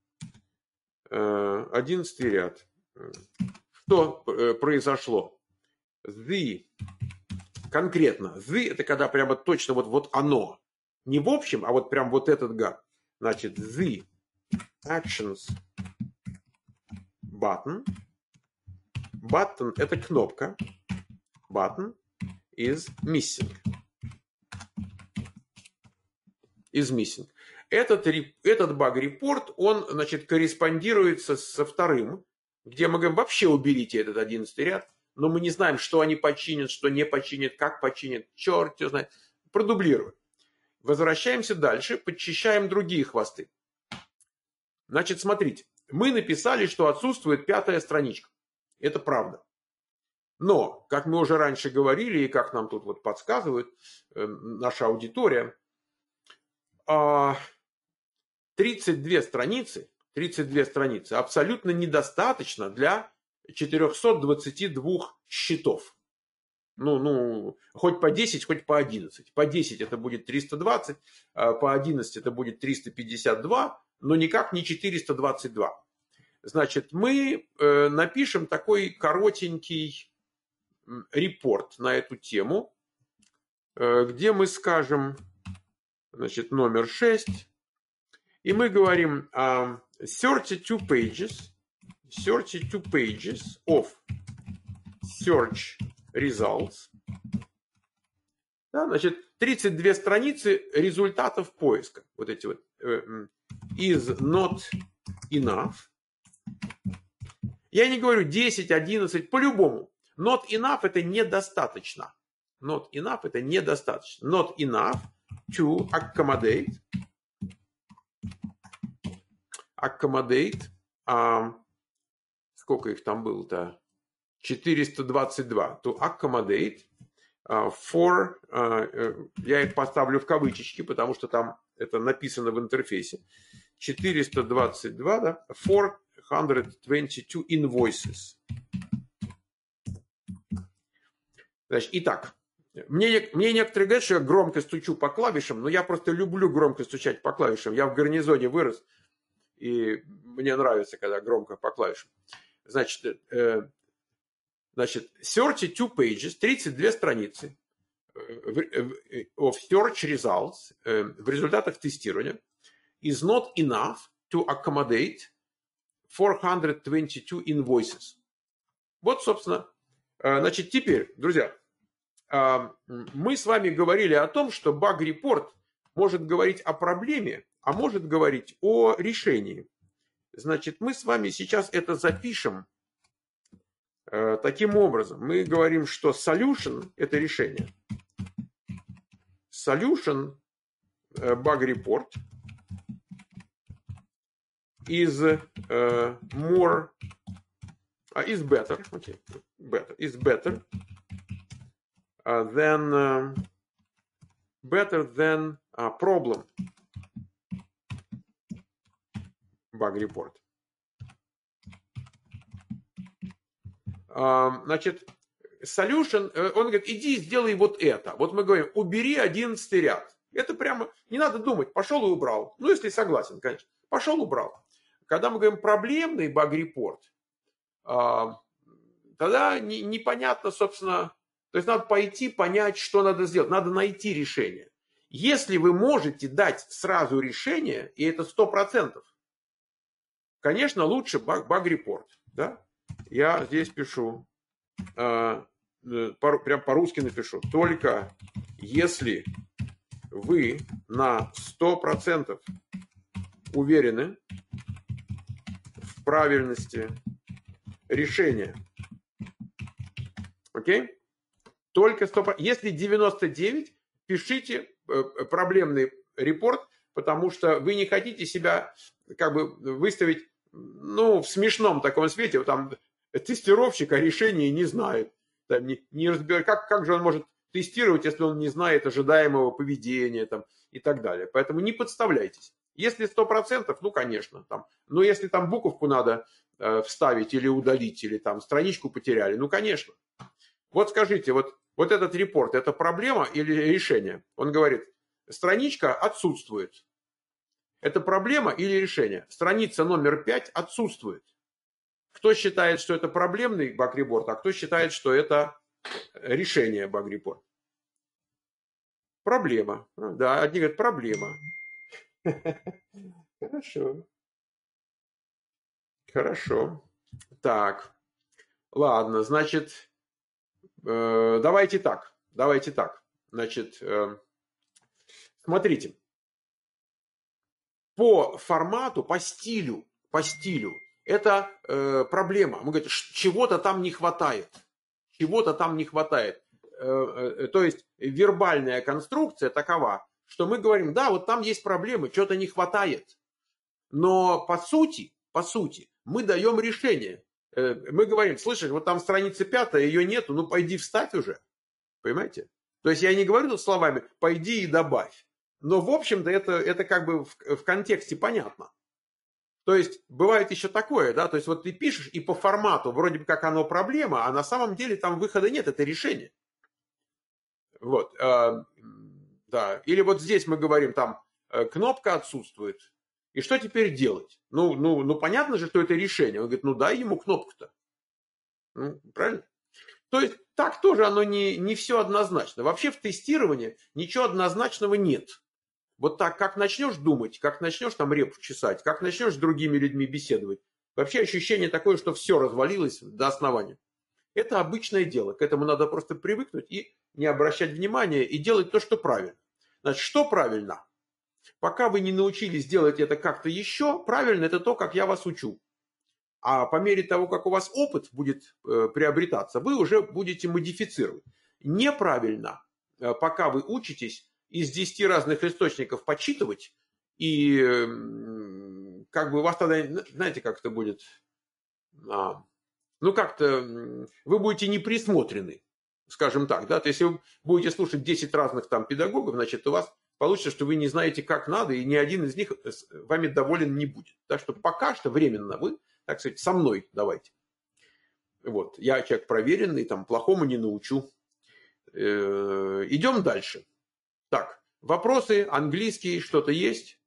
Одиннадцатый ряд. Что произошло? The. Конкретно. The это когда прямо точно вот, вот оно. Не в общем, а вот прям вот этот гад. Значит, the actions button. Button это кнопка. Button is missing. Is missing. Этот, этот баг-репорт, он, значит, корреспондируется со вторым, где мы говорим, вообще уберите этот одиннадцатый ряд, но мы не знаем, что они починят, что не починят, как починят, черт его знает. Продублируем. Возвращаемся дальше, подчищаем другие хвосты. Значит, смотрите, мы написали, что отсутствует пятая страничка. Это правда. Но, как мы уже раньше говорили, и как нам тут вот подсказывает э, наша аудитория, э, тридцать две страницы, тридцать две страницы абсолютно недостаточно для четырехсот двадцати двух счетов. Ну, ну, хоть по десять, хоть по одиннадцать. По десять это будет триста двадцать, по одиннадцать это будет триста пятьдесят два, но никак не четыреста двадцать два. Значит, мы э, напишем такой коротенький репорт на эту тему, э, где мы скажем, значит, номер шесть, и мы говорим uh, thirty-two pages, thirty-two pages of search results. Да, значит, тридцать две страницы результатов поиска. Вот эти вот. Is not enough. Я не говорю десять, одиннадцать, по-любому. Not enough это недостаточно. Not enough это недостаточно. Not enough to accommodate. Accommodate. А, сколько их там было-то? четыреста двадцать два. To accommodate uh, for, uh, я их поставлю в кавычечки, потому что там это написано в интерфейсе. четыреста двадцать два, да? four hundred twenty-two invoices. Значит, итак, мне, мне некоторые говорят, что я громко стучу по клавишам, но я просто люблю громко стучать по клавишам. Я в гарнизоне вырос, и мне нравится, когда громко по клавишам. Значит, э, Значит, thirty-two pages, тридцать две страницы of search results в результатах тестирования is not enough to accommodate four hundred twenty-two invoices. Вот, собственно, значит, теперь, друзья, мы с вами говорили о том, что баг-репорт может говорить о проблеме, а может говорить о решении. Значит, мы с вами сейчас это запишем. Таким образом, мы говорим, что solution – это решение. Solution bug report is more, is better, okay, better, is better than better than problem bug report. Значит, solution, он говорит, иди сделай вот это. Вот мы говорим, убери одиннадцатый ряд. Это прямо, не надо думать, пошел и убрал. Ну, если согласен, конечно. Пошел, убрал. Когда мы говорим проблемный баг-репорт, тогда непонятно, собственно, то есть надо пойти, понять, что надо сделать. Надо найти решение. Если вы можете дать сразу решение, и это сто процентов, конечно, лучше баг-репорт, да? Я здесь пишу, э, по, прям по-русски напишу, только если вы на сто процентов уверены в правильности решение. Окей? Только сто процентов. Если девяносто девять, пишите проблемный репорт, потому что вы не хотите себя как бы выставить, ну, в смешном таком свете. Там тестировщик о решении не знает. Там, не, не разбирает, как, как же он может тестировать, если он не знает ожидаемого поведения там, и так далее. Поэтому не подставляйтесь. Если сто процентов, ну, конечно. Там, но если там буковку надо э, вставить или удалить, или там страничку потеряли, ну, конечно. Вот скажите, вот, вот этот репорт, это проблема или решение? Он говорит, страничка отсутствует. Это проблема или решение? Страница номер пять отсутствует. Кто считает, что это проблемный баг-репорт, а кто считает, что это решение баг-репорт? Проблема. Да, одни говорят, проблема. Хорошо. Хорошо. Так. Ладно, значит, э, давайте так. Давайте так. Значит, э, смотрите. По формату, по стилю, по стилю, это э, проблема. Мы говорим, чего-то там не хватает. Чего-то там не хватает. Э, э, то есть вербальная конструкция такова, что мы говорим, да, вот там есть проблемы, чего-то не хватает. Но по сути, по сути, мы даем решение. Э, мы говорим, слышишь, вот там страница пятая, ее нету, ну пойди вставь уже. Понимаете? То есть я не говорю тут словами, пойди и добавь. Но, в общем-то, это, это как бы в, в контексте понятно. То есть, бывает еще такое, да, то есть, вот ты пишешь, и по формату вроде бы как оно проблема, а на самом деле там выхода нет, это решение. Вот, э, да. Или вот здесь мы говорим, там, э, кнопка отсутствует. И что теперь делать? Ну, ну, ну, понятно же, что это решение. Он говорит, ну, дай ему кнопку-то. Ну, правильно? То есть, так тоже оно не, не все однозначно. Вообще в тестировании ничего однозначного нет. Вот так, как начнешь думать, как начнешь там репу чесать, как начнешь с другими людьми беседовать, вообще ощущение такое, что все развалилось до основания. Это обычное дело, к этому надо просто привыкнуть и не обращать внимания, и делать то, что правильно. Значит, что правильно? Пока вы не научились делать это как-то еще, правильно это то, как я вас учу. А по мере того, как у вас опыт будет э, приобретаться, вы уже будете модифицировать. Неправильно, э, пока вы учитесь, из десяти разных источников почитывать, и как бы у вас тогда, знаете, как это будет, а, ну как-то вы будете неприсмотрены, скажем так, да, то есть если вы будете слушать десять разных там педагогов, значит, у вас получится, что вы не знаете, как надо, и ни один из них вами доволен не будет. Так что пока что временно вы, так сказать, со мной давайте. Вот, я человек проверенный, там, плохому не научу. Э-э- идем дальше. Так, вопросы, английский, что-то есть?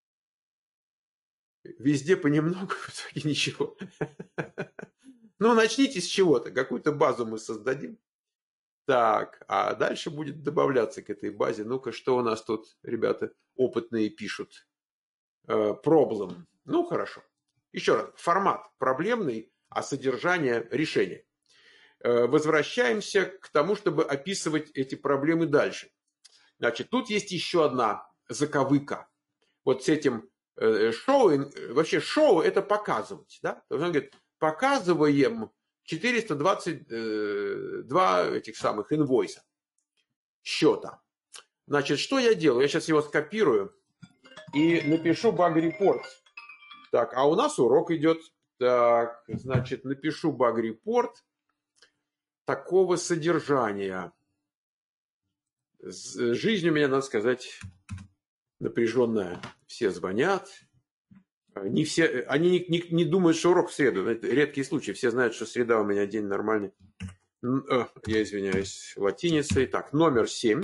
Везде понемногу, в итоге ничего. Ну, начните с чего-то, какую-то базу мы создадим. Так, а дальше будет добавляться к этой базе. Ну-ка, что у нас тут, ребята, опытные пишут? Problem. Ну, хорошо. Еще раз, формат проблемный, а содержание решения. Возвращаемся к тому, чтобы описывать эти проблемы дальше. Значит, тут есть еще одна заковыка. Вот с этим шоу, вообще шоу это показывать, да? То есть он говорит, показываем четыреста двадцать два этих самых инвойса, счета. Значит, что я делаю? Я сейчас его скопирую и напишу баг-репорт. Так, а у нас урок идет. Так, значит, напишу баг-репорт такого содержания. Жизнь у меня, надо сказать, напряженная. Все звонят. Не все, они не, не, не думают, что урок в среду. Это редкий случай. Все знают, что среда у меня день нормальный. Я извиняюсь, латиницей. Так, номер семь.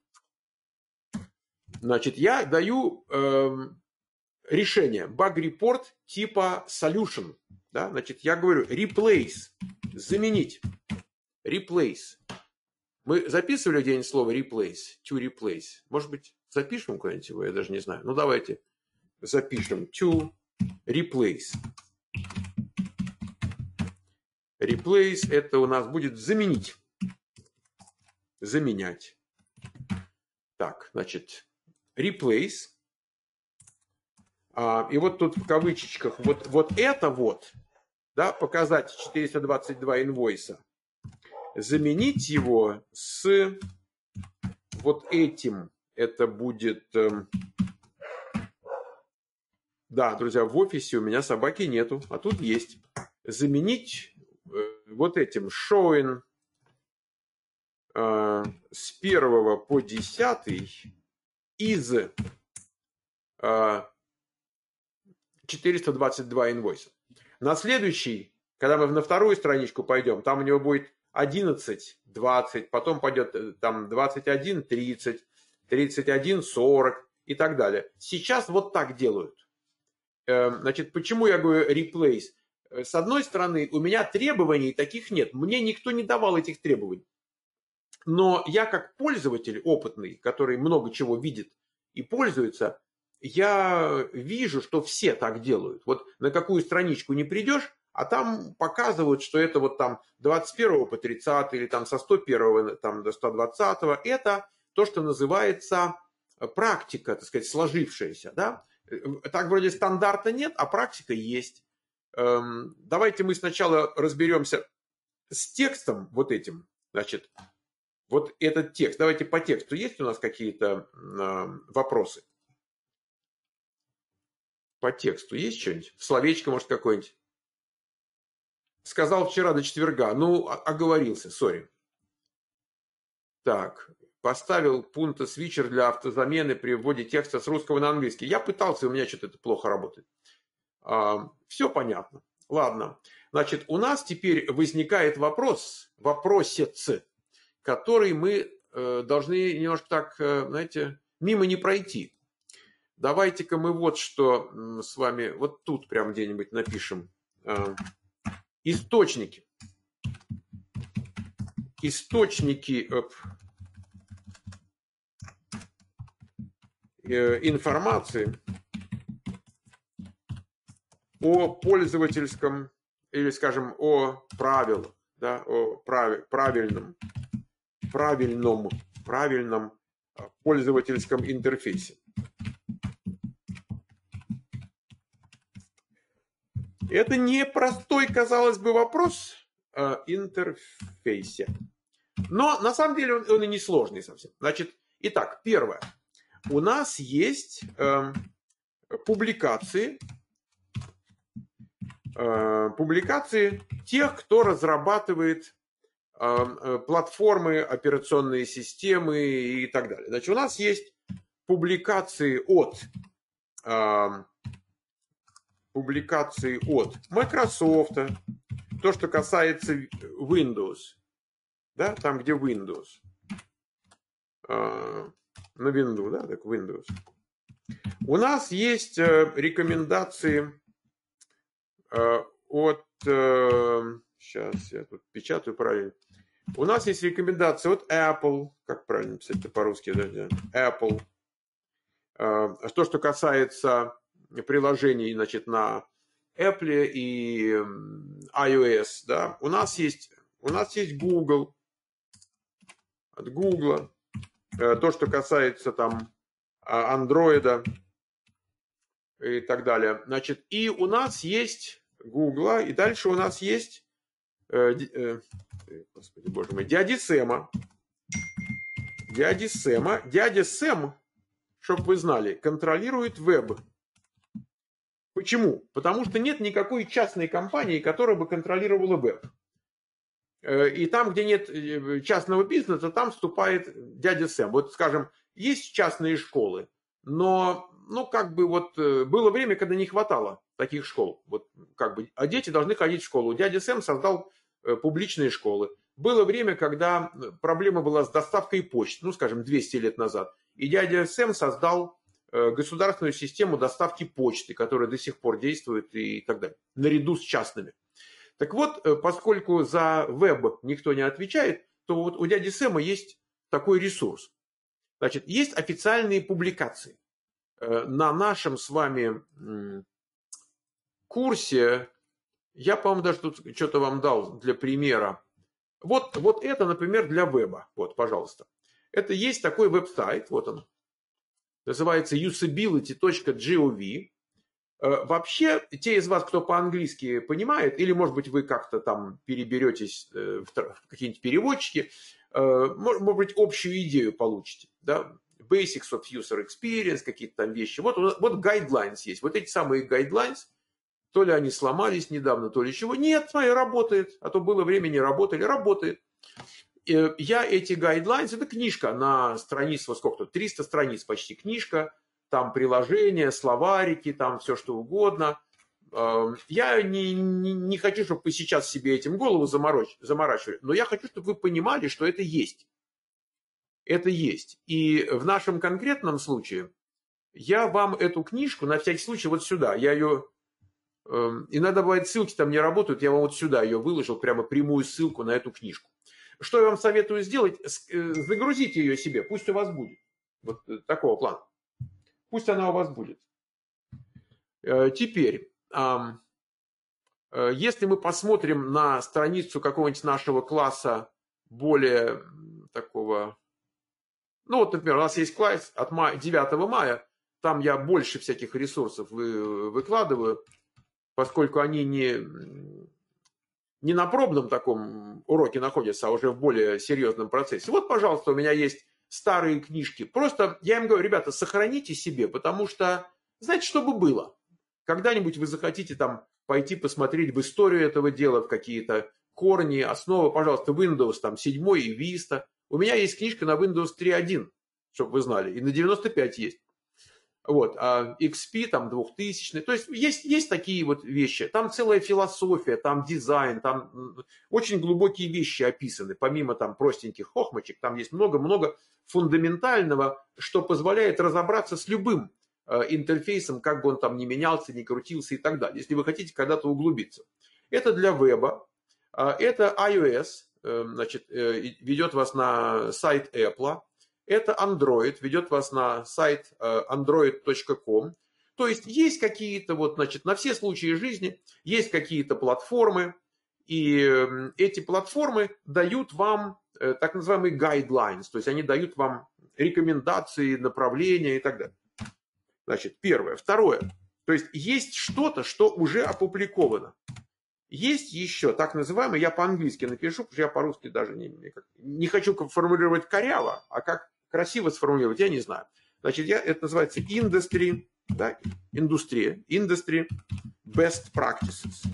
Значит, я даю э, решение. Баг-репорт типа solution. Да? Значит, я говорю replace. Заменить. Replace. Мы записывали где-нибудь слово replace, to replace. Может быть, запишем куда-нибудь его, я даже не знаю. Ну, давайте запишем to replace. Replace это у нас будет заменить. Заменять. Так, значит, replace. А, и вот тут в кавычечках вот, вот это вот, да, показать четыреста двадцать два инвойса, заменить его с вот этим. Это будет... Да, друзья, в офисе у меня собаки нету, а тут есть. Заменить вот этим showing э, с первого по десятый из э, четыреста двадцать два инвойса. На следующий, когда мы на вторую страничку пойдем, там у него будет одиннадцать, двадцать, потом пойдет там двадцать один, тридцать, тридцать один, сорок и так далее. Сейчас вот так делают. Значит, почему я говорю replace? С одной стороны, у меня требований таких нет. Мне никто не давал этих требований. Но я как пользователь опытный, который много чего видит и пользуется, я вижу, что все так делают. Вот на какую страничку не придешь, а там показывают, что это вот там двадцать первого по тридцатый или там со сто первого там, до сто двадцатого. Это то, что называется практика, так сказать, сложившаяся, да? Так вроде стандарта нет, а практика есть. Давайте мы сначала разберемся с текстом вот этим. Значит, вот этот текст. Давайте по тексту. Есть у нас какие-то вопросы? По тексту есть что-нибудь? Словечко, может, какое-нибудь? Сказал вчера до четверга. Ну, оговорился, сори. Так. Поставил пункт свитчер для автозамены при вводе текста с русского на английский. Я пытался, у меня что-то это плохо работает. А, все понятно. Ладно. Значит, у нас теперь возникает вопрос, вопросец, который мы э, должны немножко так, э, знаете, мимо не пройти. Давайте-ка мы вот что э, с вами, вот тут прям где-нибудь напишем. Э, источники. Источники... Э, информации о пользовательском или, скажем, о правилах, да, о прав, правильном, правильном, правильном пользовательском интерфейсе. Это не простой, казалось бы, вопрос о интерфейсе. Но на самом деле он, он и не сложный совсем. Значит, итак, первое. У нас есть э, публикации, э, публикации тех, кто разрабатывает э, платформы, операционные системы и так далее. Значит, у нас есть публикации от, э, публикации от Microsoft, то, что касается Windows, да, там, где Windows. Э, На Windows, да, так Windows. У нас есть э, рекомендации э, от... Э, сейчас я тут печатаю правильно. У нас есть рекомендации от Apple. Как правильно писать это по-русски? Да, да. Apple. Э, то, что касается приложений, значит, на Apple и iOS, да. У нас есть, у нас есть Google. От Google. То, что касается там андроида и так далее. Значит, и у нас есть Гугла, и дальше у нас есть э, э, господи, боже мой, дяди Сэма. Дяди Сэма. Дядя Сэм, чтобы вы знали, контролирует веб. Почему? Потому что нет никакой частной компании, которая бы контролировала веб. И там, где нет частного бизнеса, там вступает дядя Сэм. Вот, скажем, есть частные школы, но, ну, как бы вот было время, когда не хватало таких школ. Вот, как бы, а дети должны ходить в школу. Дядя Сэм создал публичные школы. Было время, когда проблема была с доставкой почты, ну, скажем, двести лет назад. И дядя Сэм создал государственную систему доставки почты, которая до сих пор действует и так далее, наряду с частными. Так вот, поскольку за веб никто не отвечает, то вот у дяди Сэма есть такой ресурс. Значит, есть официальные публикации. На нашем с вами курсе, я, по-моему, даже тут что-то вам дал для примера. Вот, вот это, например, для веба. Вот, пожалуйста. Это есть такой веб-сайт, вот он. Называется юсабилити точка джи о ви. Вообще, те из вас, кто по-английски понимает, или, может быть, вы как-то там переберетесь в какие-нибудь переводчики, может быть, общую идею получите. Да? Basics of User Experience, какие-то там вещи. Вот, вот guidelines есть. Вот эти самые guidelines, то ли они сломались недавно, то ли чего. Нет, смотри, работает. А то было время, не работали. Работает. Я эти guidelines, это книжка на странице, вот сколько-то, триста страниц почти книжка. Там приложения, словарики, там все что угодно. Я не, не, не хочу, чтобы вы сейчас себе этим голову заморачивали, но я хочу, чтобы вы понимали, что это есть. Это есть. И в нашем конкретном случае я вам эту книжку, на всякий случай, вот сюда, я ее... Иногда бывает, ссылки там не работают, я вам вот сюда ее выложил, прямо прямую ссылку на эту книжку. Что я вам советую сделать? Загрузите ее себе, пусть у вас будет. Вот такого плана. Пусть она у вас будет. Теперь, если мы посмотрим на страницу какого-нибудь нашего класса более такого... Ну вот, например, у нас есть класс от девятого мая, там я больше всяких ресурсов выкладываю, поскольку они не, не на пробном таком уроке находятся, а уже в более серьезном процессе. Вот, пожалуйста, у меня есть старые книжки. Просто я им говорю, ребята, сохраните себе, потому что, знаете, что бы было? Когда-нибудь вы захотите там пойти посмотреть в историю этого дела, в какие-то корни, основы, пожалуйста, Windows там семь и Vista. У меня есть книжка на Windows три точка один, чтобы вы знали, и на девяносто пять есть. Вот, а икс пи там двухтысячный, то есть есть, есть такие вот вещи, там целая философия, там дизайн, там очень глубокие вещи описаны, помимо там простеньких хохмочек, там есть много-много фундаментального, что позволяет разобраться с любым э, интерфейсом, как бы он там ни менялся, ни крутился и так далее, если вы хотите когда-то углубиться. Это для веба, э, это iOS, э, значит, э, ведет вас на сайт Apple. Это Android, ведет вас на сайт android точка ком. То есть есть какие-то, вот, значит, на все случаи жизни есть какие-то платформы, и эти платформы дают вам так называемые guidelines, то есть они дают вам рекомендации, направления и так далее. Значит, первое. Второе. То есть есть что-то, что уже опубликовано. Есть еще так называемый, я по-английски напишу, потому что я по-русски даже не, не хочу формулировать коряво, а как красиво сформулировать, я не знаю. Значит, я, это называется industry, да, индустрия, industry best practices.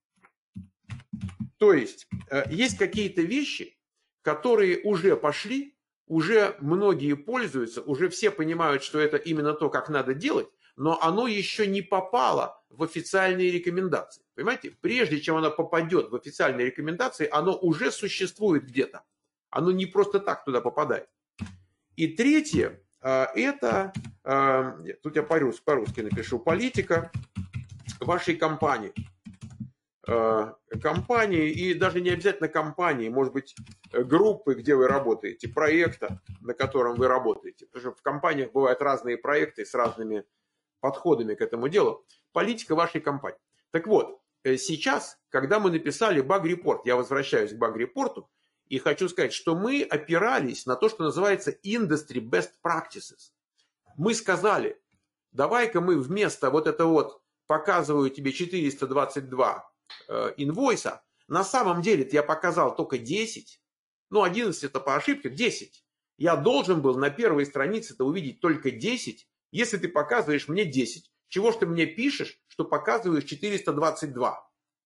То есть, э, есть какие-то вещи, которые уже пошли, уже многие пользуются, уже все понимают, что это именно то, как надо делать, но оно еще не попало в официальные рекомендации. Понимаете? Прежде чем оно попадет в официальные рекомендации, оно уже существует где-то. Оно не просто так туда попадает. И третье, это, тут я по-русски, по-русски напишу, политика вашей компании. Компании, и даже не обязательно компании, может быть, группы, где вы работаете, проекта, на котором вы работаете. Потому что в компаниях бывают разные проекты с разными подходами к этому делу. Политика вашей компании. Так вот, сейчас, когда мы написали баг-репорт, я возвращаюсь к баг-репорту, и хочу сказать, что мы опирались на то, что называется industry best practices. Мы сказали, давай-ка мы вместо вот этого вот показываю тебе четыреста двадцать два э, инвойса, на самом деле я показал только десять, ну одиннадцать это по ошибке, десять. Я должен был на первой странице-то увидеть только десять, если ты показываешь мне десять. Чего ж ты мне пишешь, что показываешь четыреста двадцать два?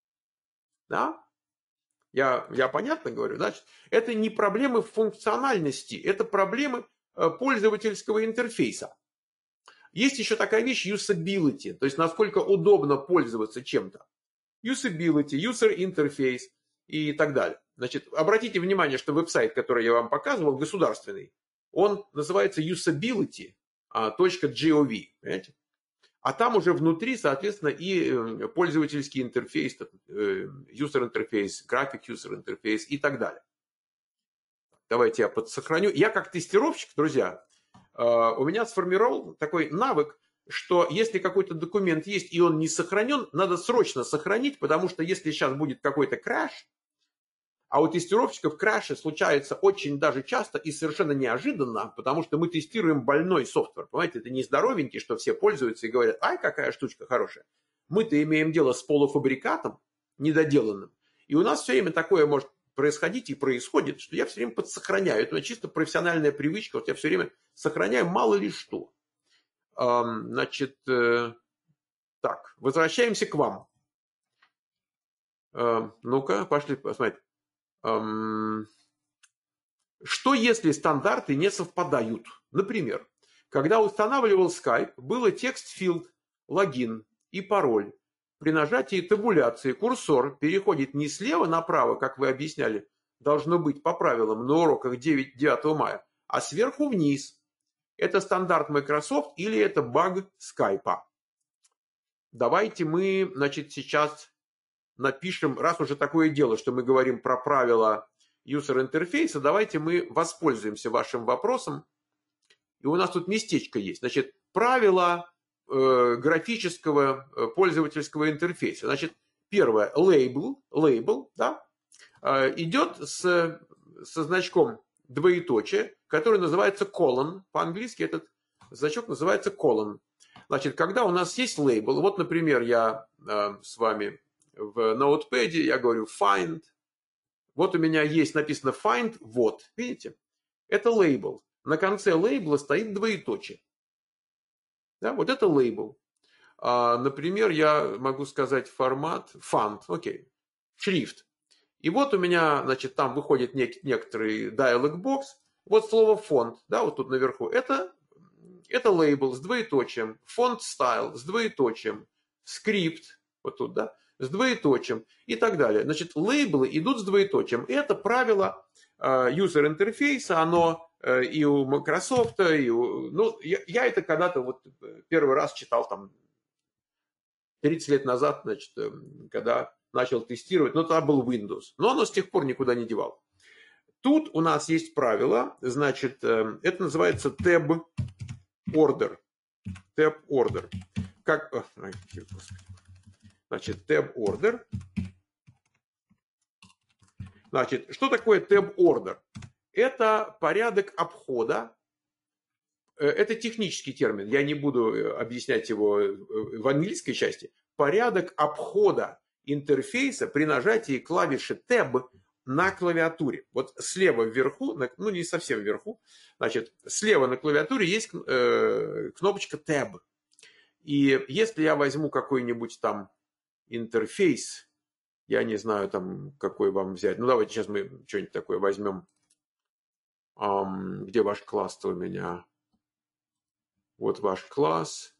Да? Я, я понятно говорю? Значит, это не проблемы функциональности, это проблемы пользовательского интерфейса. Есть еще такая вещь usability, то есть насколько удобно пользоваться чем-то. Usability, user interface и так далее. Значит, обратите внимание, что веб-сайт, который я вам показывал, государственный, он называется usability точка gov. Понимаете? А там уже внутри, соответственно, и пользовательский интерфейс, user интерфейс, график user интерфейс и так далее. Давайте я подсохраню. Я как тестировщик, друзья, у меня сформировал такой навык, что если какой-то документ есть и он не сохранен, надо срочно сохранить, потому что если сейчас будет какой-то краш, А у тестировщиков краши случаются очень даже часто и совершенно неожиданно, потому что мы тестируем больной софтвер. Понимаете, это не здоровенький, что все пользуются и говорят, ай, какая штучка хорошая. Мы-то имеем дело с полуфабрикатом недоделанным. И у нас все время такое может происходить и происходит, что я все время подсохраняю. Это чисто профессиональная привычка. Вот я все время сохраняю мало ли что. Значит, так, возвращаемся к вам. Ну-ка, пошли посмотреть. Что если стандарты не совпадают? Например, когда устанавливал Skype, было текст-филд, логин и пароль. При нажатии табуляции курсор переходит не слева направо, как вы объясняли, должно быть по правилам на уроках девятого мая, а сверху вниз. Это стандарт Microsoft или это баг Skype? Давайте мы, значит, сейчас напишем, раз уже такое дело, что мы говорим про правила юзер-интерфейса, давайте мы воспользуемся вашим вопросом. И у нас тут местечко есть. Значит, правила э, графического э, пользовательского интерфейса. Значит, первое, label, label, да, э, идет с, со значком двоеточие, который называется colon. По-английски этот значок называется colon. Значит, когда у нас есть label, вот, например, я э, с вами в Notepad, я говорю find. Вот у меня есть написано find, вот, видите? Это лейбл. На конце лейбла стоит двоеточие. Да, вот это лейбл. А, например, я могу сказать формат font, окей, шрифт. И вот у меня, значит, там выходит нек- некоторый dialog box. Вот слово фонд, да, вот тут наверху. Это, это лейбл с двоеточием. Font style с двоеточием. Скрипт, вот тут, да, с двоеточием и так далее. Значит, лейблы идут с двоеточием. Это правило юзер-интерфейса, оно э, и у Microsoft, и у... Ну, я, я это когда-то вот первый раз читал там тридцать лет назад, значит, когда начал тестировать, но тогда был Windows. Но оно с тех пор никуда не девал. Тут у нас есть правило, значит, э, это называется tab order. Tab order. Как... Ой, господи. Значит, tab order. Значит, что такое tab order? Это порядок обхода. Это технический термин. Я не буду объяснять его в английской части. Порядок обхода интерфейса при нажатии клавиши tab на клавиатуре. Вот слева вверху, ну не совсем вверху, значит, слева на клавиатуре есть кнопочка tab. И если я возьму какой-нибудь там интерфейс, я не знаю, там, какой вам взять. Ну, давайте сейчас мы что-нибудь такое возьмем. Um, где ваш класс-то у меня? Вот ваш класс.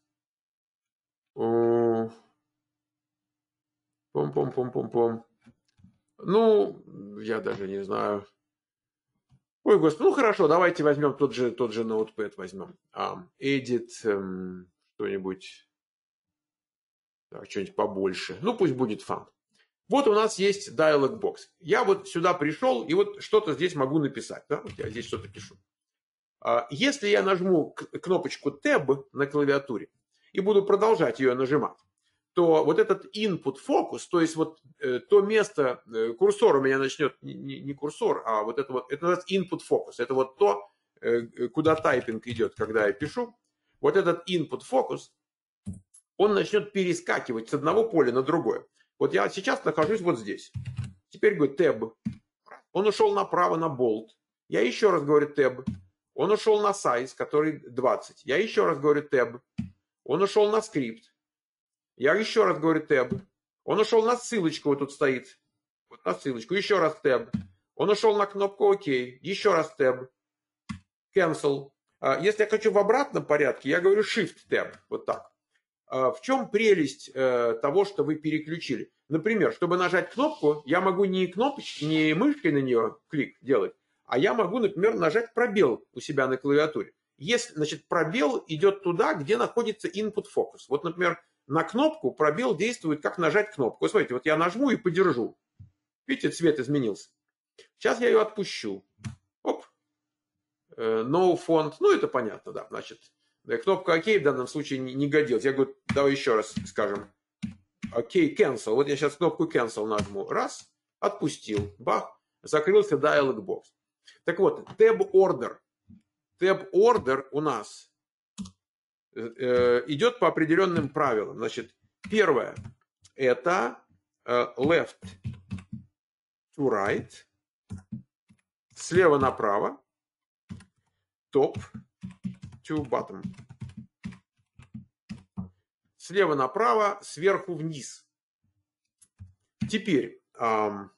Пом-пом-пом-пом-пом. Ну, я даже не знаю. Ой, господи, ну хорошо, давайте возьмем тот же, тот же Notepad возьмем. Um, edit, um, что-нибудь, так, что-нибудь побольше. Ну, пусть будет font. Вот у нас есть dialog box. Я вот сюда пришел и вот что-то здесь могу написать. Да? Вот я здесь что-то пишу. Если я нажму кнопочку Tab на клавиатуре и буду продолжать ее нажимать, то вот этот input focus, то есть вот то место, курсор у меня начнет, не, не курсор, а вот это вот, это называется input focus. Это вот то, куда тайпинг идет, когда я пишу. Вот этот input focus, он начнет перескакивать с одного поля на другое. Вот я сейчас нахожусь вот здесь. Теперь говорю tab. Он ушел направо на bold. Я еще раз говорю tab. Он ушел на size, который двадцать. Я еще раз говорю tab. Он ушел на скрипт. Я еще раз говорю tab. Он ушел на ссылочку, вот тут стоит. Вот на ссылочку. Еще раз tab. Он ушел на кнопку ОК. Еще раз tab. Cancel. Если я хочу в обратном порядке, я говорю shift tab. Вот так. В чем прелесть того, что вы переключили? Например, чтобы нажать кнопку, я могу не кнопочкой, не мышкой на нее клик делать, а я могу, например, нажать пробел у себя на клавиатуре. Если, значит, пробел идет туда, где находится input focus. Вот, например, на кнопку пробел действует, как нажать кнопку. Вот смотрите, вот я нажму и подержу. Видите, цвет изменился. Сейчас я ее отпущу. Оп. No font. Ну, это понятно, да. Значит, кнопка ОК в данном случае не годилась. Я говорю, давай еще раз скажем. ОК, cancel. Вот я сейчас кнопку cancel нажму. Раз, отпустил. Бах. закрылся dialog box. Так вот, tab order. Tab order у нас э, идет по определенным правилам. Значит, первое это э, left to right, слева направо, top to bottom. Слева направо, сверху вниз. Теперь, эм,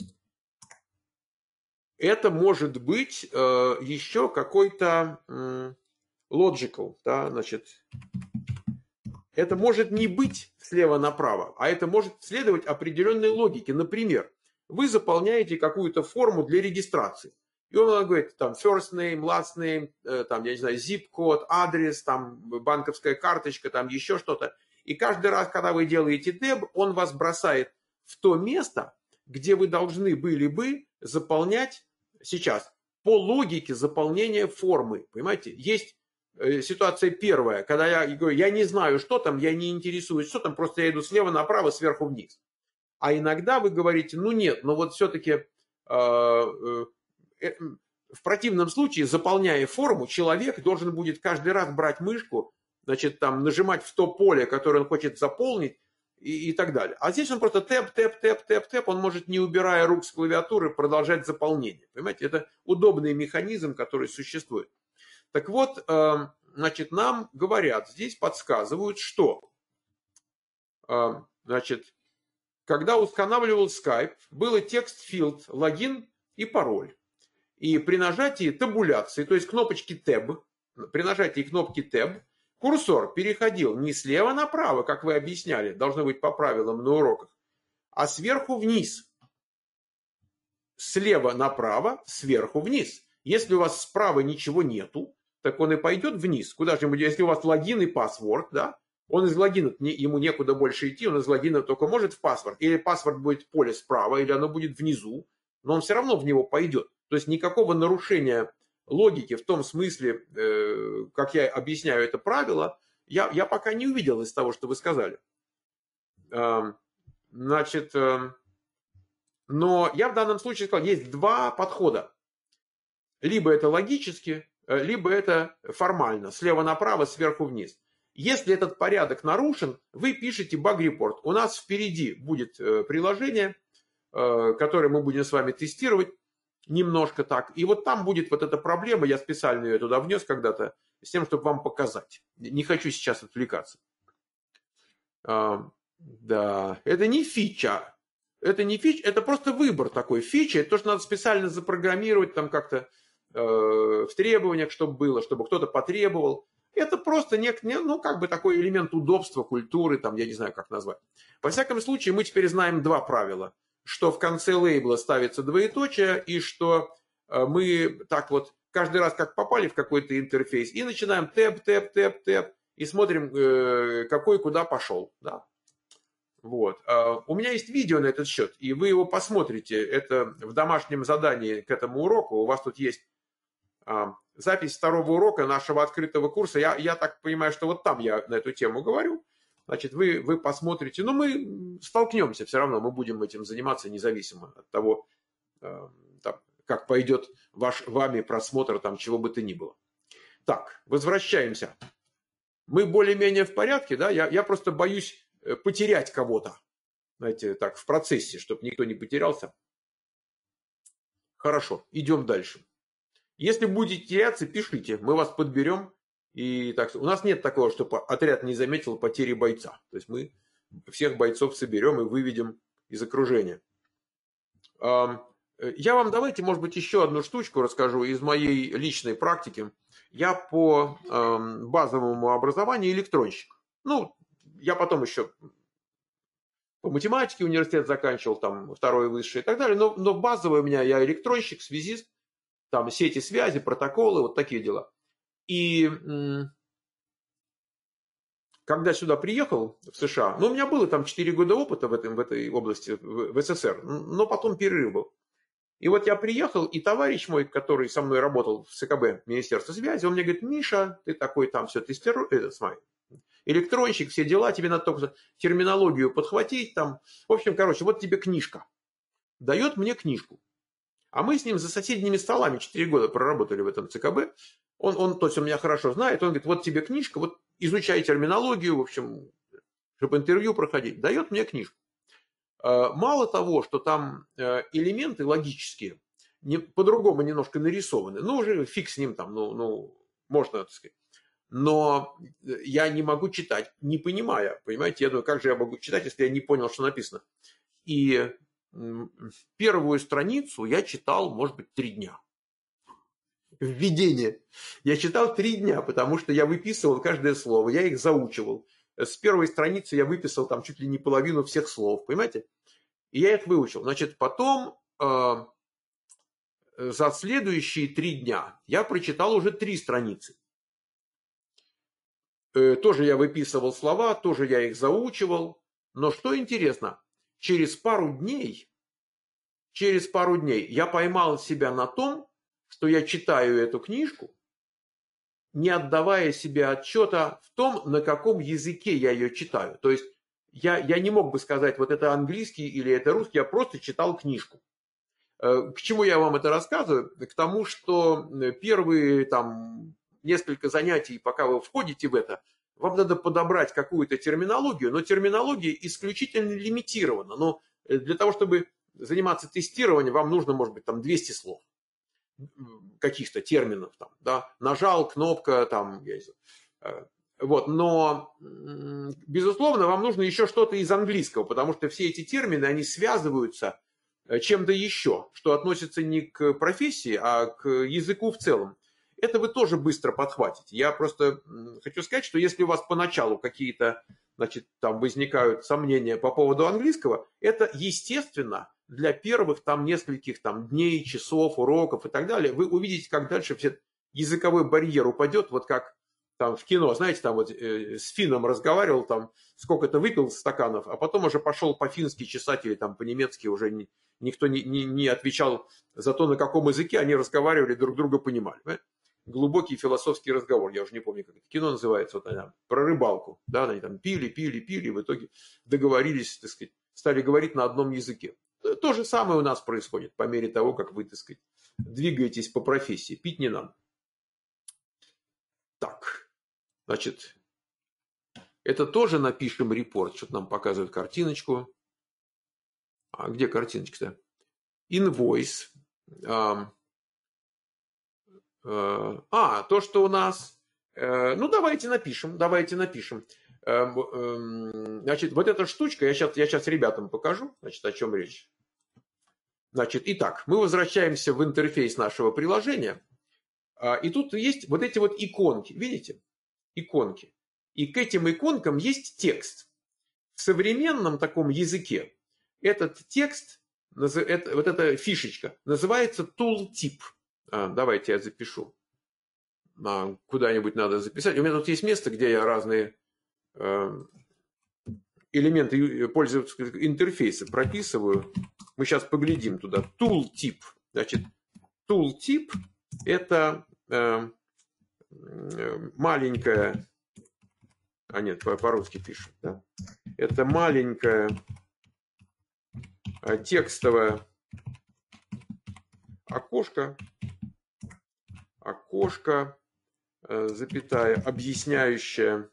это может быть э, еще какой-то э, logical, да, значит, это может не быть слева направо, а это может следовать определенной логике. Например, вы заполняете какую-то форму для регистрации. И он говорит, там, first name, last name, э, там, я не знаю, zip-код, адрес, там, банковская карточка, там, еще что-то. И каждый раз, когда вы делаете tab, он вас бросает в то место, где вы должны были бы заполнять сейчас по логике заполнения формы. Понимаете? Есть э, ситуация первая, когда я говорю, я не знаю, что там, я не интересуюсь, что там, просто я иду слева направо, сверху вниз. А иногда вы говорите, ну нет, но вот все-таки э, э, э, в противном случае, заполняя форму, человек должен будет каждый раз брать мышку, значит, там, нажимать в то поле, которое он хочет заполнить, и, и так далее. А здесь он просто тэп, тэп, тэп, тэп, тэп, он может, не убирая рук с клавиатуры, продолжать заполнение. Понимаете, это удобный механизм, который существует. Так вот, э, значит, нам говорят, здесь подсказывают, что, э, значит, когда устанавливал Skype, было текст-филд, логин и пароль. И при нажатии табуляции, то есть кнопочки Tab, при нажатии кнопки Tab, курсор переходил не слева направо, как вы объясняли, должно быть по правилам на уроках, а сверху вниз. Слева направо, сверху вниз. Если у вас справа ничего нету, так он и пойдет вниз. Куда же ему, если у вас логин и паспорт, да, он из логина, ему некуда больше идти, он из логина только может в паспорт. Или паспорт будет в поле справа, или оно будет внизу, но он все равно в него пойдет. То есть никакого нарушения логики в том смысле, э, как я объясняю это правило, я, я пока не увидел из того, что вы сказали. Э, значит, э, но я в данном случае сказал, есть два подхода. Либо это логически, либо это формально, слева направо, сверху вниз. Если этот порядок нарушен, вы пишете баг-репорт. У нас впереди будет приложение, которое мы будем с вами тестировать немножко так. И вот там будет вот эта проблема, я специально ее туда внес когда-то, с тем, чтобы вам показать. Не хочу сейчас отвлекаться. Да, это не фича. Это не фича, это просто выбор такой. Фича, это то, что надо специально запрограммировать там как-то э, в требованиях, чтобы было, чтобы кто-то потребовал. Это просто нек, не, ну, как бы такой элемент удобства, культуры, там, я не знаю, как назвать. Во всяком случае, мы теперь знаем два правила. Что в конце лейбла ставится двоеточие, и что э, мы так вот каждый раз как попали в какой-то интерфейс, и начинаем тэп, тэп, тэп, тэп, и смотрим, э, какой куда пошел. Да? Вот. Uh, у меня есть видео на этот счет, и вы его посмотрите. Это в домашнем задании к этому уроку. У вас тут есть uh, запись второго урока нашего открытого курса. Я, я так понимаю, что вот там я на эту тему говорю. Значит, вы, вы посмотрите. Но мы столкнемся все равно. Мы будем этим заниматься независимо от того, uh, там, как пойдет ваш, вами просмотр там, чего бы то ни было. Так, возвращаемся. Мы более-менее в порядке, да? Я, я просто боюсь потерять кого-то, знаете, так, в процессе, чтобы никто не потерялся. Хорошо, идем дальше. Если будете теряться, пишите, мы вас подберем. И так, у нас нет такого, чтобы отряд не заметил потери бойца. То есть мы всех бойцов соберем и выведем из окружения. Я вам давайте, может быть, еще одну штучку расскажу из моей личной практики. Я по базовому образованию электронщик. Ну, я потом еще по математике университет заканчивал, там второе высшее и так далее. Но, но базовое у меня, я электронщик, связист, там сети связи, протоколы, вот такие дела. И когда сюда приехал в США, ну, у меня было там четыре года опыта в, этом, в этой области, в, в СССР, но потом перерыв был. И вот я приехал, и товарищ мой, который со мной работал в ЦКБ, Министерство связи, он мне говорит: Миша, ты такой там все тестируешь, это, смотри, электронщик, все дела, тебе надо только терминологию подхватить там. В общем, короче, вот тебе книжка. Дает мне книжку. А мы с ним за соседними столами четыре года проработали в этом ЦКБ. Он, он, то есть он меня хорошо знает, он говорит, вот тебе книжка, вот изучай терминологию, в общем, чтобы интервью проходить. Дает мне книжку. Мало того, что там элементы логические, не, по-другому немножко нарисованы, ну, уже фиг с ним там, ну, ну можно, так сказать. Но я не могу читать, не понимая, понимаете, я думаю, как же я могу читать, если я не понял, что написано. И первую страницу я читал, может быть, три дня. Введение. Я читал три дня, потому что я выписывал каждое слово, я их заучивал. С первой страницы я выписал там чуть ли не половину всех слов, понимаете? И я их выучил. Значит, потом э, за следующие три дня я прочитал уже три страницы. Э, тоже я выписывал слова, тоже я их заучивал. Но что интересно, через пару дней, через пару дней я поймал себя на том, что я читаю эту книжку, не отдавая себе отчета в том, на каком языке я ее читаю. То есть я, я не мог бы сказать, вот это английский или это русский, я просто читал книжку. К чему я вам это рассказываю? К тому, что первые там несколько занятий, пока вы входите в это, вам надо подобрать какую-то терминологию, но терминология исключительно лимитирована. Но для того, чтобы заниматься тестированием, вам нужно, может быть, там двести слов. Каких-то терминов, там, да, нажал, кнопка, там, я не знаю. Вот, но, безусловно, вам нужно еще что-то из английского, потому что все эти термины, они связываются чем-то еще, что относится не к профессии, а к языку в целом. Это вы тоже быстро подхватите. Я просто хочу сказать, что если у вас поначалу какие-то, значит, там возникают сомнения по поводу английского, это естественно. Для первых там нескольких там, дней, часов, уроков и так далее, вы увидите, как дальше все языковой барьер упадет, вот как там в кино, знаете, там вот э, с финном разговаривал, там сколько-то выпил стаканов, а потом уже пошел по-фински чесать или там по-немецки уже не, никто не, не, не отвечал за то, на каком языке они разговаривали, друг друга понимали. Понимаете? Глубокий философский разговор, я уже не помню, как это кино называется, вот, наверное, про рыбалку, да, они там пили, пили, пили, в итоге договорились, так сказать, стали говорить на одном языке. То же самое у нас происходит по мере того, как вы, так сказать, двигаетесь по профессии. Пить не надо. Так, значит, это тоже напишем репорт. Что-то нам показывают картиночку. А где картиночка-то? Invoice. А, а, то, что у нас... Ну, давайте напишем, давайте напишем. Значит, вот эта штучка, я сейчас, я сейчас ребятам покажу, значит, о чем речь. Значит, итак, мы возвращаемся в интерфейс нашего приложения. И тут есть вот эти вот иконки, видите? Иконки. И к этим иконкам есть текст. В современном таком языке этот текст, вот эта фишечка, называется tooltip. Давайте я запишу. Куда-нибудь надо записать. У меня тут есть место, где я разные элементы пользовательского интерфейса прописываю. Мы сейчас поглядим туда. Tooltip. Значит, tooltip – это э, маленькая, а нет, по-русски пишем, да? Это маленькая текстовое окошко, окошко, э, запятая, объясняющая,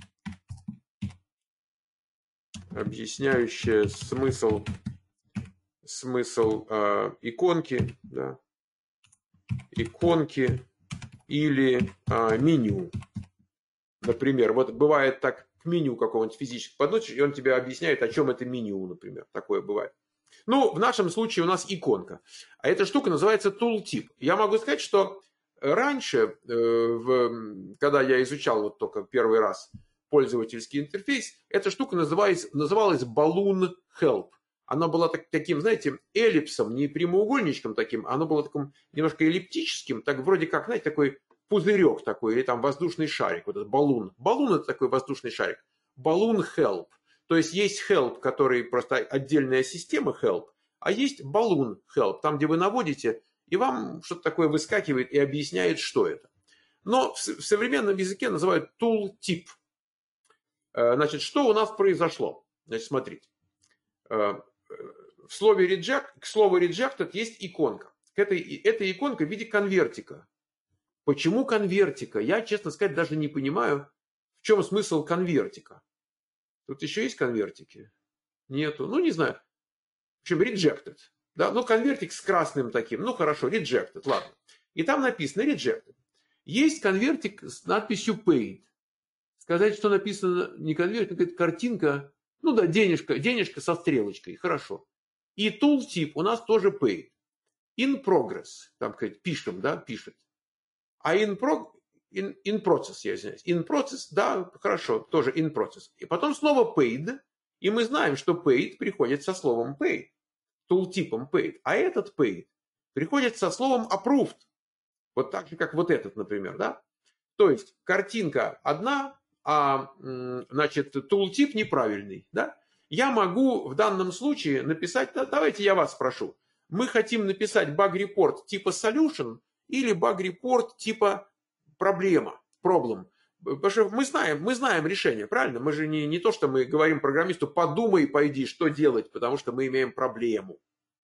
объясняющая смысл, смысл э, иконки, да? иконки или э, меню. Например, вот бывает так, к меню какого-нибудь физического подносишь, и он тебе объясняет, о чем это меню, например. Такое бывает. Ну, в нашем случае у нас иконка. А эта штука называется tooltip. Я могу сказать, что раньше, э, в, когда я изучал вот только первый раз пользовательский интерфейс, эта штука называлась, называлась Balloon Help. Она была так, таким, знаете, эллипсом, не прямоугольничком таким, она была таким немножко эллиптическим, так вроде как, знаете, такой пузырек такой, или там воздушный шарик, вот этот баллон. Баллон – это такой воздушный шарик. Balloon Help. То есть есть help, который просто отдельная система help, а есть balloon help, там, где вы наводите, и вам что-то такое выскакивает и объясняет, что это. Но в современном языке называют tooltip. Значит, что у нас произошло? Значит, смотрите. В слове reject, к слову rejected есть иконка. этой, эта иконка в виде конвертика. Почему конвертика? Я, честно сказать, даже не понимаю, в чем смысл конвертика. Тут еще есть конвертики? Нету. Ну, не знаю. В общем, rejected. Да? Ну, конвертик с красным таким. Ну, хорошо, rejected. Ладно. И там написано rejected. Есть конвертик с надписью paid. Сказать, что написано не конвертик, это картинка. Ну да, денежка, денежка со стрелочкой. Хорошо. И tooltip у нас тоже paid. In progress. Там, сказать, пишем, да, пишет. А in, pro, in, in process, я извиняюсь. In process, да, хорошо, тоже in process. И потом снова paid. И мы знаем, что paid приходит со словом paid. Tooltipом paid. А этот paid приходит со словом approved. Вот так же, как вот этот, например, да? То есть картинка одна, а, значит, tooltip неправильный, да? Я могу в данном случае написать, да, давайте я вас спрошу. Мы хотим написать баг-репорт типа solution или баг-репорт типа проблема, problem. Потому что мы знаем, мы знаем решение, правильно? Мы же не, не то, что мы говорим программисту, подумай, пойди, что делать, потому что мы имеем проблему.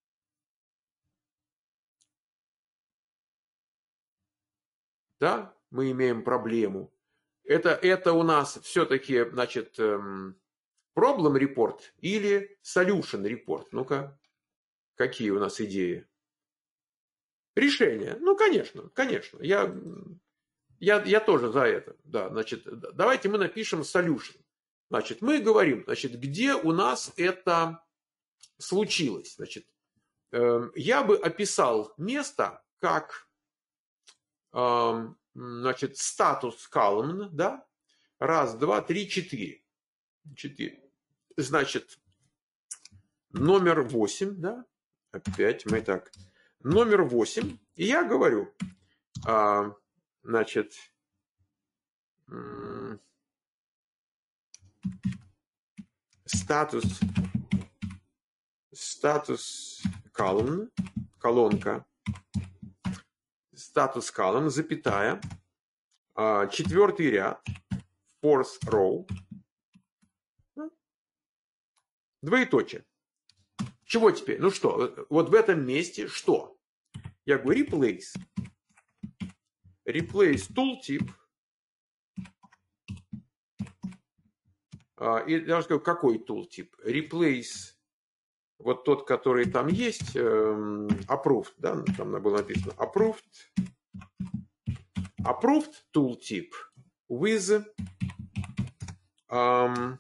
Да, мы имеем проблему. Это, это у нас все-таки, значит, problem report или solution report. Ну-ка, какие у нас идеи? Решение. Ну, конечно, конечно. Я, я, я тоже за это. Да, значит, давайте мы напишем solution. Значит, мы говорим, значит, где у нас это случилось. Значит, я бы описал место как, значит, статус column, да, раз, два, три, четыре. Четыре. Значит, номер восемь, да, опять мы так, номер восемь, и я говорю, а, значит, статус, статус column, колонка, статус column, запятая, а, четвертый ряд, fourth row, двоеточие. Чего теперь? Ну что, вот в этом месте что? Я говорю replace. Replace tooltip. И я скажу, какой tooltip? Replace вот тот, который там есть, approved, да, там было написано approved. Approved tooltip with um,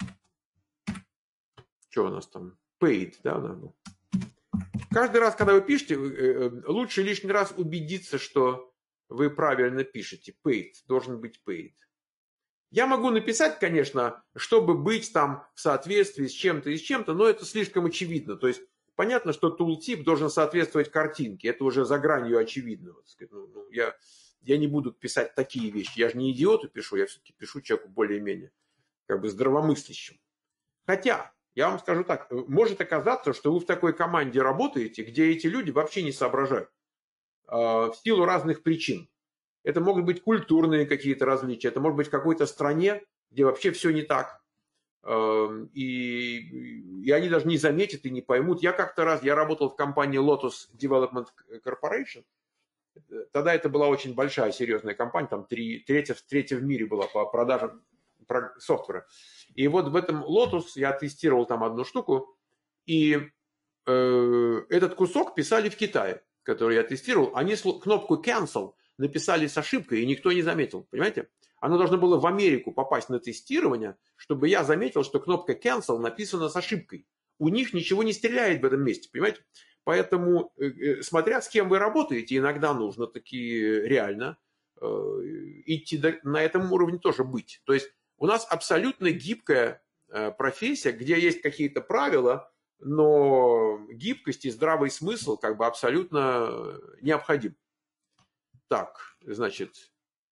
что у нас там? Paid, да, надо. Каждый раз, когда вы пишете, лучше лишний раз убедиться, что вы правильно пишете. Paid, должен быть paid. Я могу написать, конечно, чтобы быть там в соответствии с чем-то и с чем-то, но это слишком очевидно. То есть понятно, что tooltip должен соответствовать картинке. Это уже за гранью очевидного. Ну, ну, я, я не буду писать такие вещи. Я же не идиоту пишу, я все-таки пишу человеку более-менее как бы здравомыслящим. Хотя, я вам скажу так, может оказаться, что вы в такой команде работаете, где эти люди вообще не соображают э, в силу разных причин. Это могут быть культурные какие-то различия, это может быть в какой-то стране, где вообще все не так. Э, и, и они даже не заметят и не поймут. Я как-то раз, я работал в компании Lotus Development Corporation. Тогда это была очень большая, серьезная компания, там три, третья, третья в мире была по продажам софтвера. И вот в этом Lotus я тестировал там одну штуку, и э, этот кусок писали в Китае, который я тестировал. Они кнопку cancel написали с ошибкой, и никто не заметил, понимаете? Оно должно было в Америку попасть на тестирование, чтобы я заметил, что кнопка cancel написана с ошибкой. У них ничего не стреляет в этом месте, понимаете? Поэтому, э, смотря с кем вы работаете, иногда нужно таки реально э, идти до, на этом уровне тоже быть. То есть у нас абсолютно гибкая э, профессия, где есть какие-то правила, но гибкость и здравый смысл как бы абсолютно необходим. Так, значит,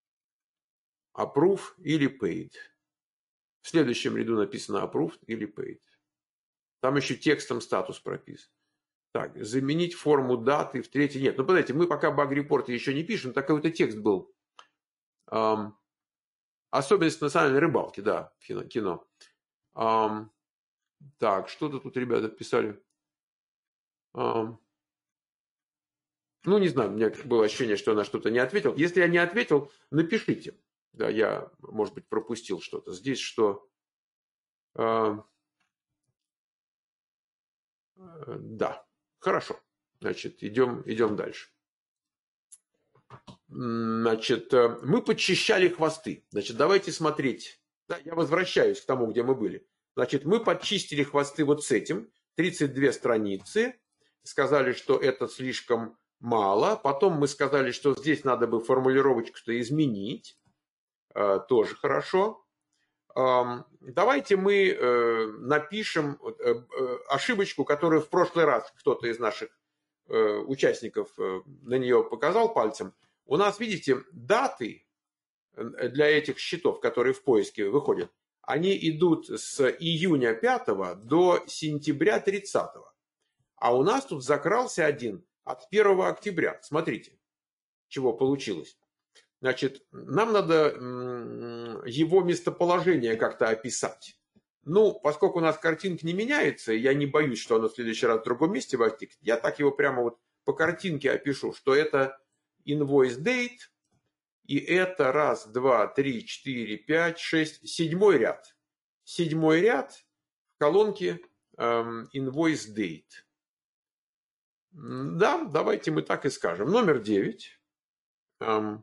approve или paid. В следующем ряду написано approved или paid. Там еще текстом статус прописан. Так, заменить форму даты в третий. Нет, ну подождите, мы пока баг-репорты еще не пишем, так какой-то текст был. Um, особенность национальной рыбалки, да, кино. кино. Um, так, что-то тут ребята писали. Um, Ну, не знаю, у меня было ощущение, что она что-то не ответила. Если я не ответил, напишите. Да, я, может быть, пропустил что-то. Здесь что? Э, э, да, хорошо. Значит, идем, идем дальше. Значит, э, мы подчищали хвосты. Значит, давайте смотреть. Да, я возвращаюсь к тому, где мы были. Значит, мы подчистили хвосты вот с этим. тридцать две страницы. Сказали, что это слишком мало. Потом мы сказали, что здесь надо бы формулировочку-то изменить. Э, тоже хорошо. Э, давайте мы э, напишем э, э, ошибочку, которую в прошлый раз кто-то из наших э, участников э, на нее показал пальцем. У нас, видите, даты для этих счетов, которые в поиске выходят, они идут с июня пятого до сентября тридцатого. А у нас тут закрался один от первого октября. Смотрите, чего получилось. Значит, нам надо его местоположение как-то описать. Ну, поскольку у нас картинка не меняется, я не боюсь, что оно в следующий раз в другом месте возникнет, я так его прямо вот по картинке опишу, что это invoice date, и это раз, два, три, четыре, пять, шесть, седьмой ряд. Седьмой ряд в колонке эм, invoice date. Да, давайте мы так и скажем. Номер девять. Эм,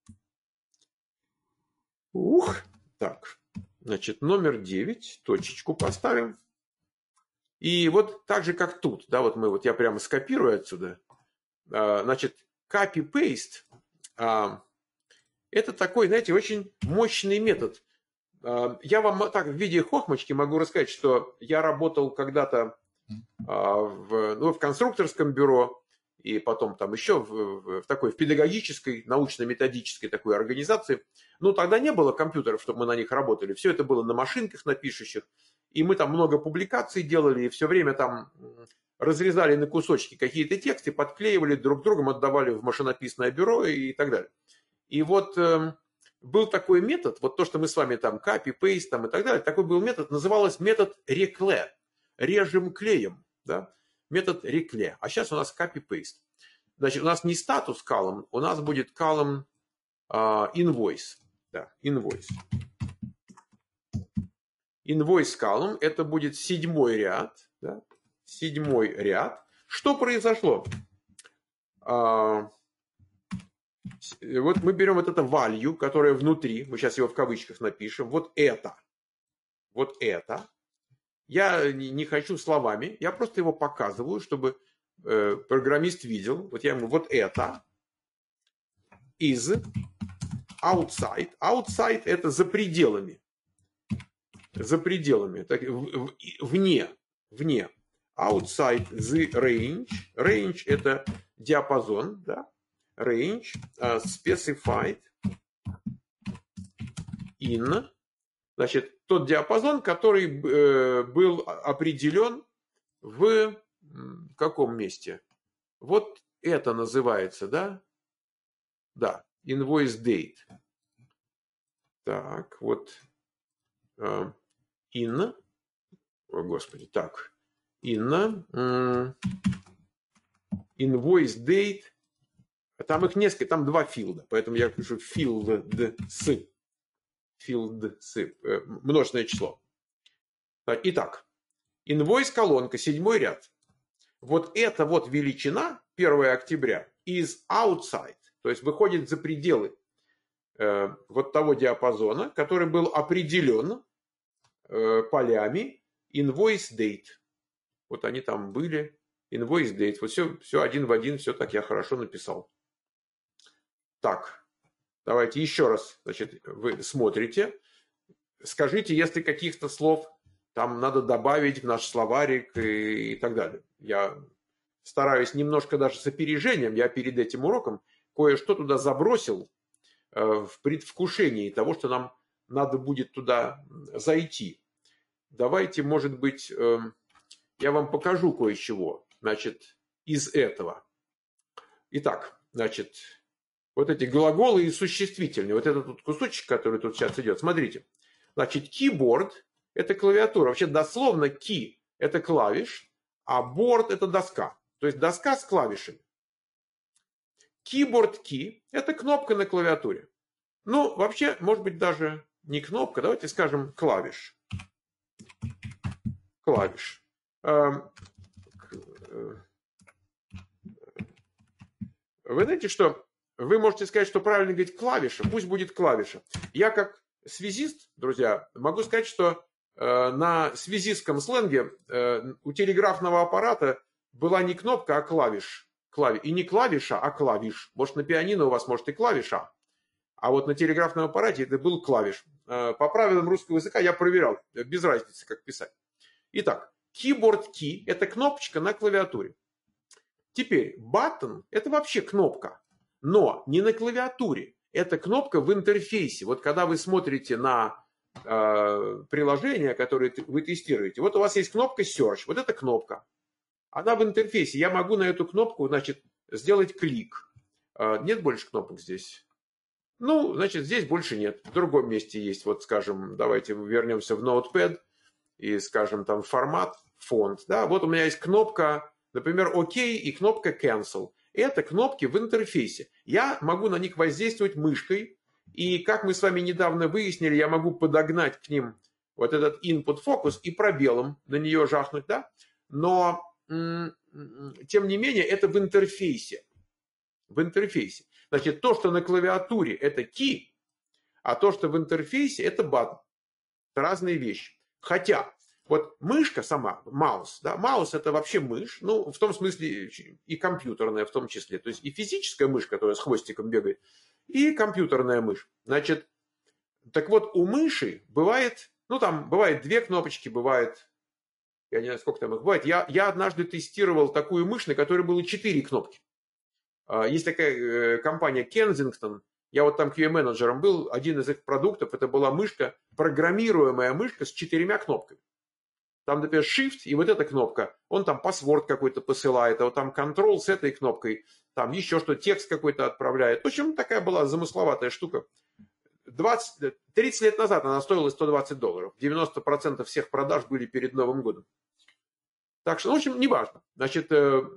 ух, так, значит, номер девять, точечку поставим. И вот так же, как тут, да, вот мы, вот я прямо скопирую отсюда. Э, значит, copy-paste. Э, Это такой, знаете, очень мощный метод. Я вам так в виде хохмочки могу рассказать, что я работал когда-то в, ну, в конструкторском бюро, и потом там еще в, в такой в педагогической, научно-методической такой организации. Ну, тогда не было компьютеров, чтобы мы на них работали. Все это было на машинках, на пишущих. И мы там много публикаций делали, и все время там разрезали на кусочки какие-то тексты, подклеивали друг другом, отдавали в машинописное бюро и так далее. И вот э, был такой метод, вот то, что мы с вами там copy-paste там, и так далее, такой был метод, назывался метод рекле, режем клеем, да, метод рекле. А сейчас у нас copy-paste. Значит, у нас не статус column, у нас будет column э, invoice, да, invoice. Invoice column, это будет седьмой ряд, да, седьмой ряд. Что произошло? Э, Вот мы берем вот это value, которое внутри, мы сейчас его в кавычках напишем, вот это, вот это. Я не хочу словами, я просто его показываю, чтобы э, программист видел. Вот я ему вот это is outside. Outside это за пределами. За пределами, так, в, в, вне, вне. Outside the range. Range это диапазон, да. Range uh, specified in, значит, тот диапазон, который э, был определен в каком месте? Вот это называется, да? Да, invoice date. Так, вот э, in, о господи, так, in, э, invoice date. Там их несколько, там два филда, поэтому я пишу fields, fields, множественное число. Итак, invoice колонка, седьмой ряд. Вот эта вот величина, первого октября, is outside, то есть выходит за пределы э, вот того диапазона, который был определен э, полями invoice date. Вот они там были, invoice date, вот все, все один в один, все так я хорошо написал. Так, давайте еще раз, значит, вы смотрите, скажите, если каких-то слов там надо добавить в наш словарик и, и так далее. Я стараюсь немножко даже с опережением, я перед этим уроком кое-что туда забросил э, в предвкушении того, что нам надо будет туда зайти. Давайте, может быть, э, я вам покажу кое-чего, значит, из этого. Итак, значит... Вот эти глаголы и существительные. Вот этот вот кусочек, который тут сейчас идет. Смотрите. Значит, keyboard – это клавиатура. Вообще дословно key – это клавиш, а board – это доска. То есть доска с клавишами. Keyboard key – это кнопка на клавиатуре. Ну, вообще, может быть, даже не кнопка, давайте скажем клавиш. Клавиш. Вы знаете, что вы можете сказать, что правильно говорить клавиша, пусть будет клавиша. Я как связист, друзья, могу сказать, что на связистском сленге у телеграфного аппарата была не кнопка, а клавиш. И не клавиша, а клавиш. Может, на пианино у вас, может, и клавиша. А вот на телеграфном аппарате это был клавиш. По правилам русского языка я проверял, без разницы, как писать. Итак, keyboard key – это кнопочка на клавиатуре. Теперь, button – это вообще кнопка, но не на клавиатуре. Это кнопка в интерфейсе. Вот когда вы смотрите на э, приложение, которое вы тестируете, вот у вас есть кнопка Search, вот эта кнопка. Она в интерфейсе. Я могу на эту кнопку, значит, сделать клик. Э, нет больше кнопок здесь? Ну, значит, здесь больше нет. В другом месте есть, вот, скажем, давайте вернемся в Notepad и скажем там формат, фонд. Да? Вот у меня есть кнопка, например, ОК и кнопка Cancel. Это кнопки в интерфейсе. Я могу на них воздействовать мышкой. И как мы с вами недавно выяснили, я могу подогнать к ним вот этот input focus и пробелом на нее жахнуть. Да? Но, тем не менее, это в интерфейсе. В интерфейсе. Значит, то, что на клавиатуре, это key, а то, что в интерфейсе, это button. Это разные вещи. Хотя, вот мышка сама, маус, да, маус это вообще мышь, ну, в том смысле и компьютерная в том числе. То есть и физическая мышь, которая с хвостиком бегает, и компьютерная мышь. Значит, так вот, у мыши бывает, ну, там бывает две кнопочки, бывает, я не знаю, сколько там их бывает. Я, я однажды тестировал такую мышь, на которой было четыре кнопки. Есть такая компания Kensington, я вот там кью эм-менеджером был, один из их продуктов, это была мышка, программируемая мышка с четырьмя кнопками. Там, например, Shift и вот эта кнопка, он там паспорт какой-то посылает, а вот там Control с этой кнопкой, там еще что, текст какой-то отправляет. В общем, такая была замысловатая штука. двадцать, тридцать лет назад она стоила сто двадцать долларов. девяносто процентов всех продаж были перед Новым годом. Так что, в общем, неважно. Значит,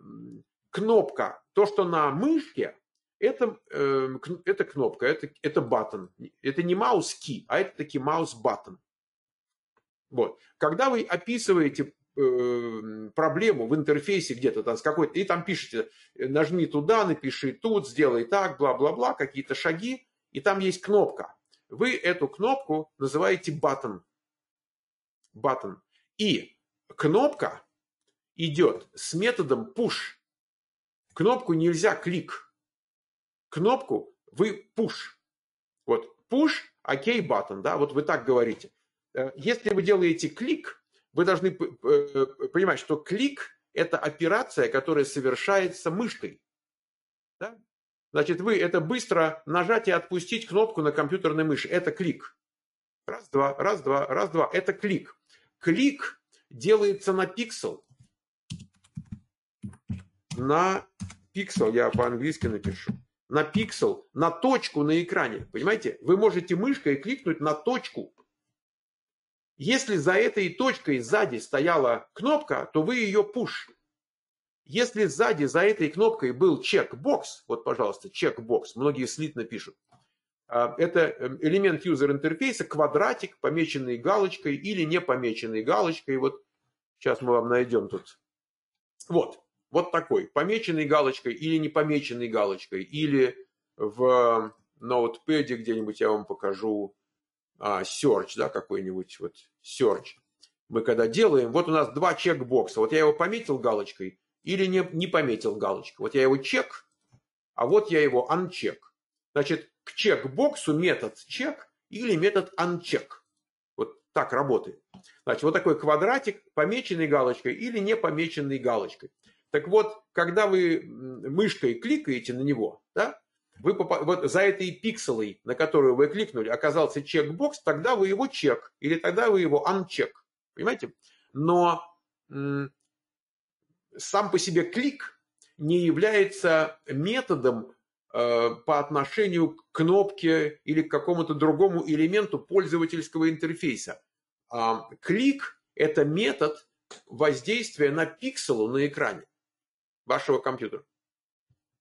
кнопка, то, что на мышке, это, э, это кнопка, это, это button. Это не mouse key, а это таки mouse button. Вот. Когда вы описываете э, проблему в интерфейсе где-то там с какой-то, и там пишете, нажми туда, напиши тут, сделай так, бла-бла-бла, какие-то шаги, и там есть кнопка. Вы эту кнопку называете button. Button. И кнопка идет с методом push. Кнопку нельзя клик. Кнопку вы push. Вот push, OK button, да, вот вы так говорите. Если вы делаете клик, вы должны понимать, что клик – это операция, которая совершается мышкой. Да? Значит, вы это быстро нажать и отпустить кнопку на компьютерной мыши. Это клик. Раз, два, раз, два, раз, два. Это клик. Клик делается на пиксель. На пиксель, я по-английски напишу. На пиксель, на точку на экране. Понимаете? Вы можете мышкой кликнуть на точку. Если за этой точкой сзади стояла кнопка, то вы ее push. Если сзади за этой кнопкой был чекбокс, вот, пожалуйста, чекбокс, многие слитно пишут, это элемент юзер-интерфейса, квадратик, помеченный галочкой или не помеченный галочкой. Вот сейчас мы вам найдем тут. Вот, вот такой, помеченный галочкой или не помеченный галочкой. Или в ноутпэде где-нибудь я вам покажу а, search, да, какой-нибудь, вот search. Мы когда делаем, вот у нас два чекбокса. Вот я его пометил галочкой или не, не пометил галочкой. Вот я его чек, а вот я его uncheck. Значит, к чекбоксу метод check или метод uncheck. Вот так работает. Значит, вот такой квадратик, помеченный галочкой или не помеченный галочкой. Так вот, когда вы мышкой кликаете на него, да, вы попа- вот за этой пикселой, на которую вы кликнули, оказался чекбокс, тогда вы его чек или тогда вы его uncheck. Понимаете? Но м- сам по себе клик не является методом э, по отношению к кнопке или к какому-то другому элементу пользовательского интерфейса. А клик – это метод воздействия на пикселу на экране вашего компьютера.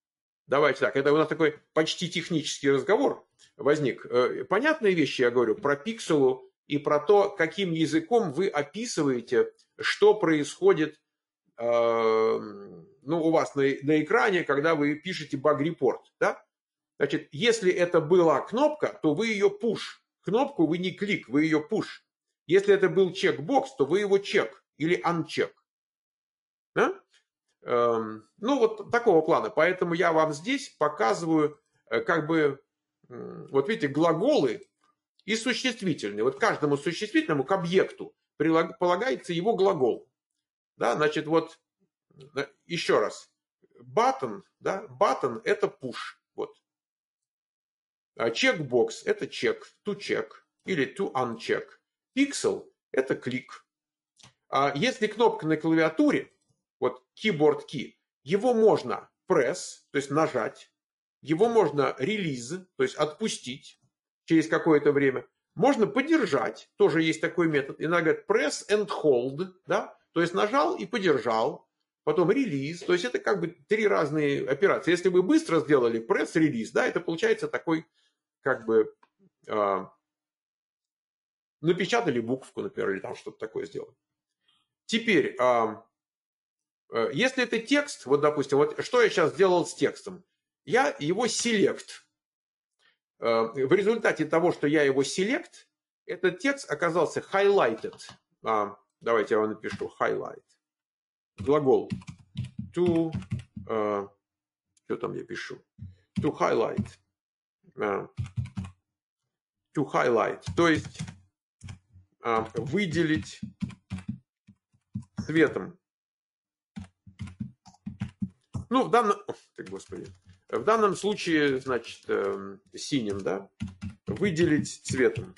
Давайте так, это у нас такой почти технический разговор возник. Понятные вещи я говорю про пикселу и про то, каким языком вы описываете, что происходит ну, у вас на, на экране, когда вы пишете баг-репорт. Да? Значит, если это была кнопка, то вы ее push. Кнопку вы не клик, вы ее push. Если это был чекбокс, то вы его чек или uncheck. Да? Эм, ну, вот такого плана. Поэтому я вам здесь показываю, как бы, вот видите, глаголы и существительные. Вот каждому существительному к объекту прилагается его глагол. Да, значит, вот еще раз. Button, да, button это push. Вот. А checkbox это check, to check или to uncheck. Pixel это клик. А если кнопка на клавиатуре, вот keyboard key, его можно press, то есть нажать, его можно release, то есть отпустить через какое-то время. Можно подержать, тоже есть такой метод. Иногда говорят press and hold, да, то есть нажал и подержал, потом release, то есть это как бы три разные операции. Если вы быстро сделали press, release, да, это получается такой, как бы, э, напечатали букву, например, или там что-то такое сделали. Теперь, э, э, если это текст, вот, допустим, вот что я сейчас сделал с текстом, я его select. В результате того, что я его select, этот текст оказался highlighted. А, давайте я вам напишу highlight. Глагол to, uh, что там я пишу? To highlight. Uh, to highlight. То есть uh, выделить цветом. Ну, в данном... Так, господи. В данном случае, значит, э, синим, да, выделить цветом.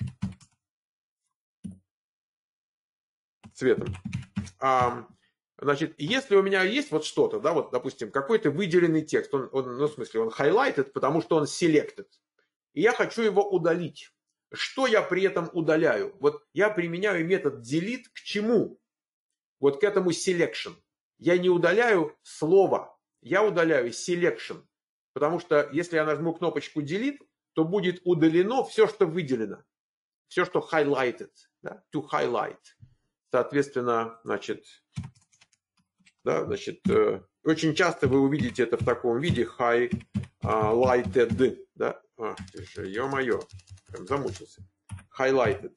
Цветом. А, значит, если у меня есть вот что-то, да, вот, допустим, какой-то выделенный текст, он, он, ну, в смысле, он highlighted, потому что он selected, и я хочу его удалить. Что я при этом удаляю? Вот я применяю метод delete к чему? Вот к этому selection. Я не удаляю слово, я удаляю selection. Потому что если я нажму кнопочку delete, то будет удалено все, что выделено. Все, что highlighted. Да? To highlight. Соответственно, значит, да, значит, э, очень часто вы увидите это в таком виде highlighted. Да? А, ты же, ё-моё, прям замучился. Highlighted.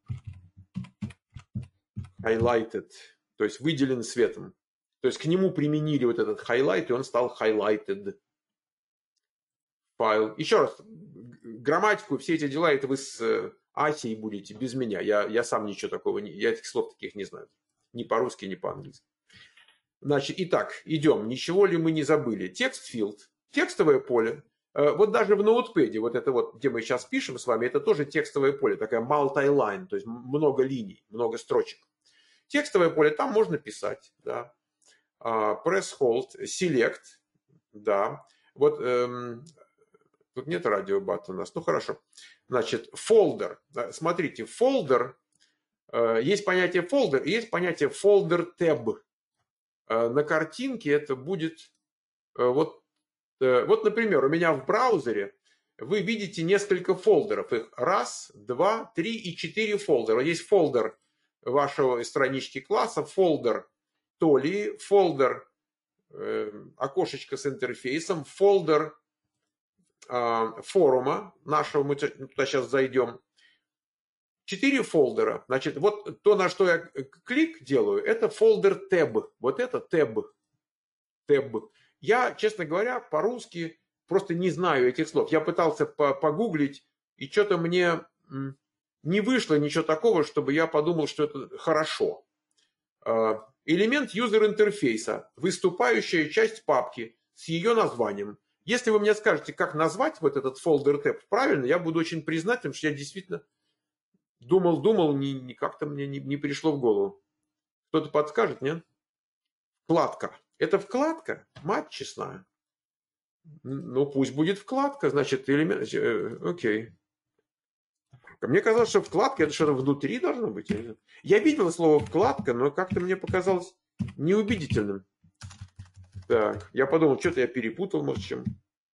Highlighted. То есть выделен светом. То есть к нему применили вот этот highlight, и он стал highlighted. Файл. Еще раз, грамматику, все эти дела, это вы с Асей будете без меня. Я, я сам ничего такого не... Я этих слов таких не знаю. Ни по-русски, ни по-английски. Значит, итак, идем. Ничего ли мы не забыли? Текст филд. Текстовое поле. Вот даже в ноутпэде, вот это вот, где мы сейчас пишем с вами, это тоже текстовое поле. Такая multi-line, то есть много линий, много строчек. Текстовое поле, там можно писать. Да. Press, hold, select. Да. Вот... Эм, Тут нет радиобата у нас. Ну, хорошо. Значит, фолдер. Смотрите, фолдер. Есть понятие фолдер и есть понятие folder tab. На картинке это будет... Вот, вот, например, у меня в браузере вы видите несколько фолдеров. Их раз, два, три и четыре фолдера. Есть фолдер вашего странички класса, фолдер Толи, фолдер окошечко с интерфейсом, фолдер форума нашего, мы туда сейчас зайдем. Четыре фолдера. Значит, вот то, на что я клик делаю, это фолдер tab. Вот это tab. Tab. Я, честно говоря, по-русски просто не знаю этих слов. Я пытался погуглить, и что-то мне не вышло ничего такого, чтобы я подумал, что это хорошо. Элемент юзер-интерфейса. Выступающая часть папки с ее названием. Если вы мне скажете, как назвать вот этот фолдер tab правильно, я буду очень признателен, что я действительно думал-думал, не, не, как-то мне не, не пришло в голову. Кто-то подскажет, нет? Вкладка. Это вкладка? Мать честная. Ну, пусть будет вкладка, значит, элемент... Окей. Мне казалось, что вкладка это что-то внутри должно быть. Я видел слово вкладка, но как-то мне показалось неубедительным. Так, я подумал, что-то я перепутал, может, чем.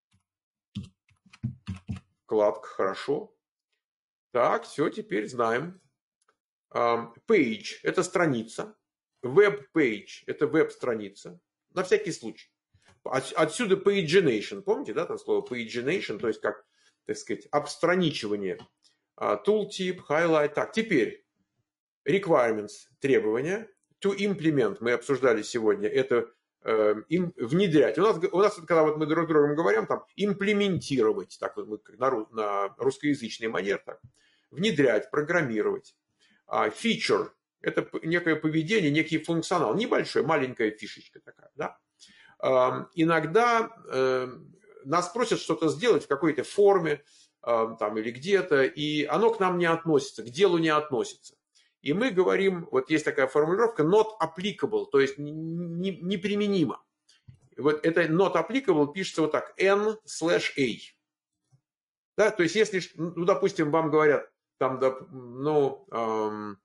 Вкладка, хорошо. Так, все, теперь знаем. Page – это страница. Web-page – это веб-страница. На всякий случай. Отсюда pagination. Помните, да, там слово pagination, то есть как, так сказать, обстраничивание. Tooltip, highlight. Так, теперь requirements – требования. To implement – мы обсуждали сегодня. Это э, им, внедрять. У нас, у нас, когда вот мы друг с другом говорим, там, имплементировать. Так вот мы на, на русскоязычный манер. Так. Внедрять, программировать. Feature – это некое поведение, некий функционал. Небольшой, маленькая фишечка такая. Да? Иногда нас просят что-то сделать в какой-то форме там, или где-то, и оно к нам не относится, к делу не относится. И мы говорим, вот есть такая формулировка not applicable, то есть неприменимо. Вот это not applicable пишется вот так, n slash a. Да, то есть если, ну, допустим, вам говорят, там, ну, эм,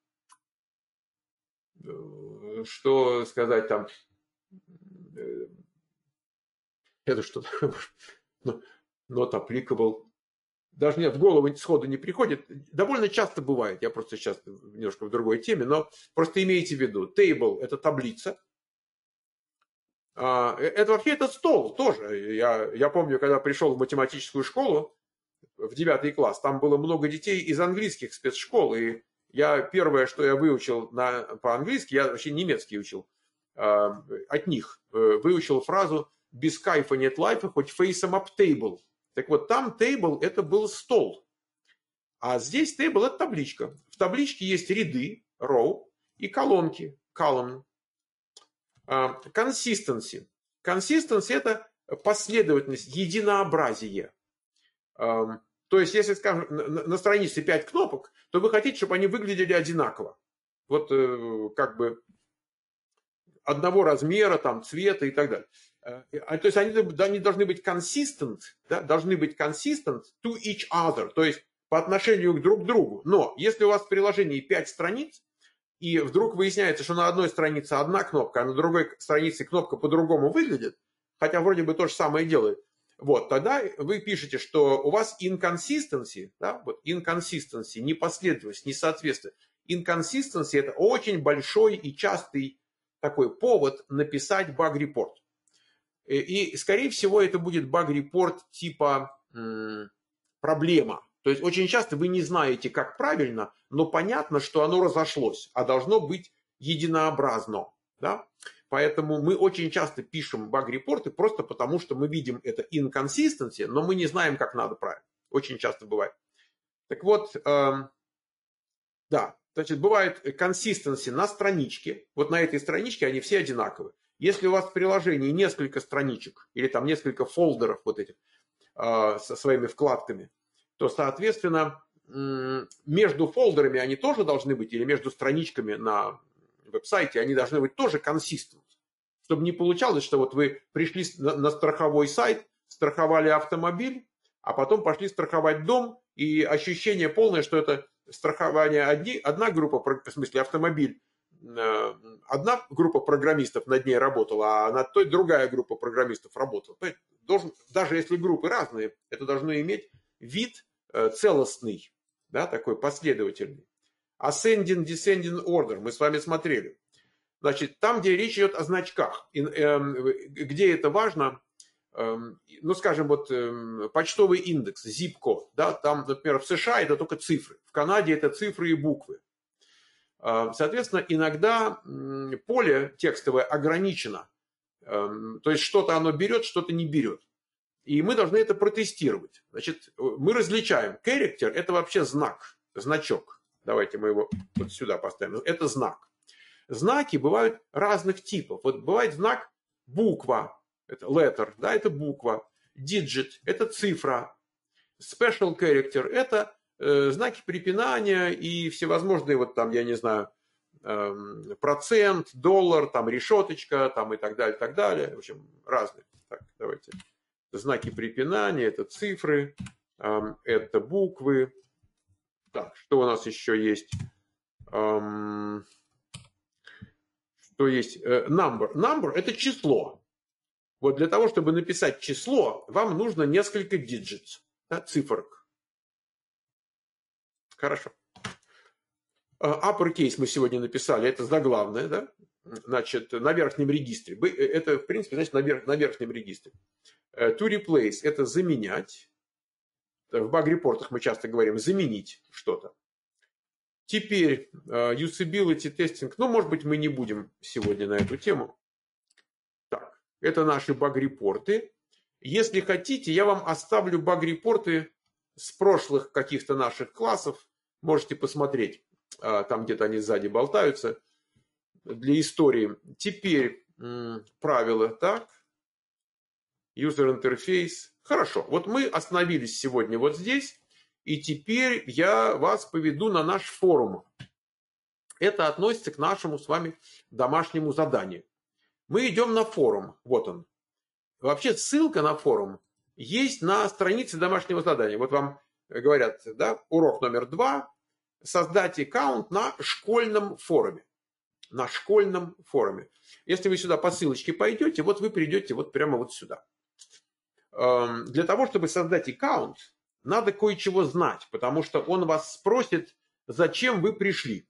что сказать там, э, это что такое? Not applicable. Даже мне в голову сходу не приходит. Довольно часто бывает. Я просто сейчас немножко в другой теме, но просто имейте в виду. Table – это таблица. Это вообще это стол тоже. Я, я помню, когда пришел в математическую школу, в девятый класс, там было много детей из английских спецшкол, и я первое, что я выучил на, по-английски, я вообще немецкий учил, э, от них э, выучил фразу «без кайфа нет лайфа, хоть фейсом ап table». Так вот, там table – это был стол, а здесь table – это табличка. В табличке есть ряды, row, и колонки, column. Э, consistency. Consistency – это последовательность, единообразие. То есть, если, скажем, на странице пять кнопок, то вы хотите, чтобы они выглядели одинаково. Вот как бы одного размера, там, цвета и так далее. То есть, они, они должны быть consistent, да, должны быть consistent to each other, то есть по отношению друг к другу. Но если у вас в приложении пять страниц, и вдруг выясняется, что на одной странице одна кнопка, а на другой странице кнопка по-другому выглядит, хотя вроде бы то же самое делает, вот, тогда вы пишете, что у вас inconsistency, да, вот inconsistency, непоследовательность, несоответствие. Inconsistency – это очень большой и частый такой повод написать баг-репорт. И, и, скорее всего, это будет баг-репорт типа м, проблема. То есть, очень часто вы не знаете, как правильно, но понятно, что оно разошлось, а должно быть единообразно, да. Поэтому мы очень часто пишем баг-репорты просто потому, что мы видим это inconsistency, но мы не знаем, как надо правильно. Очень часто бывает. Так вот, эм, да, значит, бывает consistency на страничке. Вот на этой страничке они все одинаковые. Если у вас в приложении несколько страничек или там несколько фолдеров вот этих э, со своими вкладками, то, соответственно, м- между фолдерами они тоже должны быть, или между страничками на веб-сайте, они должны быть тоже consistent. Чтобы не получалось, что вот вы пришли на, на страховой сайт, страховали автомобиль, а потом пошли страховать дом, и ощущение полное, что это страхование одни, одна группа, в смысле автомобиль, одна группа программистов над ней работала, а над той другая группа программистов работала. Должен, даже если группы разные, это должно иметь вид целостный, да, такой последовательный. Ascending, descending order мы с вами смотрели. Значит, там, где речь идет о значках, где это важно, ну, скажем, вот почтовый индекс, zip-код, да, там, например, в США это только цифры, в Канаде это цифры и буквы. Соответственно, иногда поле текстовое ограничено, то есть что-то оно берет, что-то не берет. И мы должны это протестировать. Значит, мы различаем. Character – это вообще знак, значок. Давайте мы его вот сюда поставим. Это знак. Знаки бывают разных типов. Вот бывает знак буква, это letter, да, это буква. Digit – это цифра. Special character – это э, знаки препинания и всевозможные, вот там, я не знаю, э, процент, доллар, там решеточка, там и так далее, так далее. В общем, разные. Так, давайте. Знаки препинания – это цифры, э, это буквы. Так, что у нас еще есть? Эм, что есть? Э, number. Number – это число. Вот для того, чтобы написать число, вам нужно несколько digits, да, цифрок. Хорошо. Uppercase мы сегодня написали, это заглавное, да? Значит, на верхнем регистре. Это, в принципе, значит, на, верх, на верхнем регистре. To replace – это заменять. В баг-репортах мы часто говорим заменить что-то. Теперь usability testing. Ну, может быть, мы не будем сегодня на эту тему. Так, это наши баг-репорты. Если хотите, я вам оставлю баг-репорты с прошлых каких-то наших классов. Можете посмотреть. Там где-то они сзади болтаются. Для истории. Теперь правила. Так. User interface. Хорошо. Вот мы остановились сегодня вот здесь. И теперь я вас поведу на наш форум. Это относится к нашему с вами домашнему заданию. Мы идем на форум. Вот он. Вообще ссылка на форум есть на странице домашнего задания. Вот вам говорят, да, урок номер два. Создать аккаунт на школьном форуме. На школьном форуме. Если вы сюда по ссылочке пойдете, вот вы придете вот прямо вот сюда. Для того, чтобы создать аккаунт, надо кое-чего знать, потому что он вас спросит, зачем вы пришли.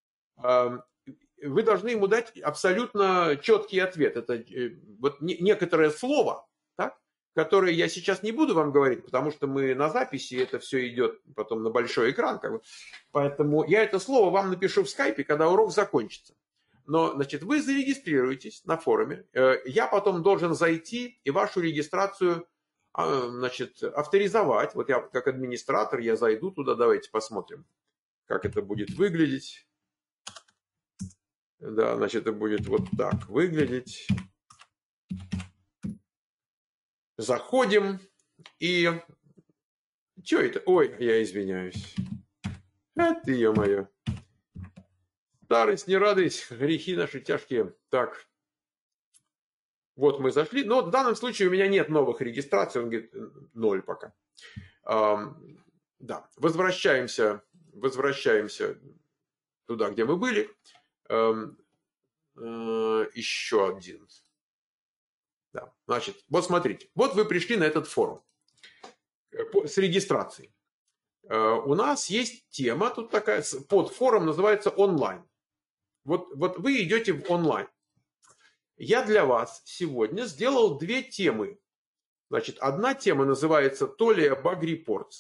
Вы должны ему дать абсолютно четкий ответ. Это вот некоторое слово, так, которое я сейчас не буду вам говорить, потому что мы на записи, это все идет потом на большой экран. Как бы. Поэтому я это слово вам напишу в скайпе, когда урок закончится. Но, значит, вы зарегистрируетесь на форуме. Я потом должен зайти и вашу регистрацию, значит, авторизовать. Вот я как администратор, я зайду туда. Давайте посмотрим, как это будет выглядеть. Да, значит, это будет вот так выглядеть. Заходим и... Что это? Ой, я извиняюсь. А ты, ё-моё. Старость, не радость, грехи наши тяжкие. Так. Вот мы зашли. Но в данном случае у меня нет новых регистраций. Он говорит, ноль пока. А, да, возвращаемся, возвращаемся туда, где мы были. А, а, еще один. Да, значит, вот смотрите. Вот вы пришли на этот форум с регистрацией. А, у нас есть тема, тут такая, под форум называется онлайн. Вот, вот вы идете в онлайн. Я для вас сегодня сделал две темы. Значит, одна тема называется Tolia Bug Reports.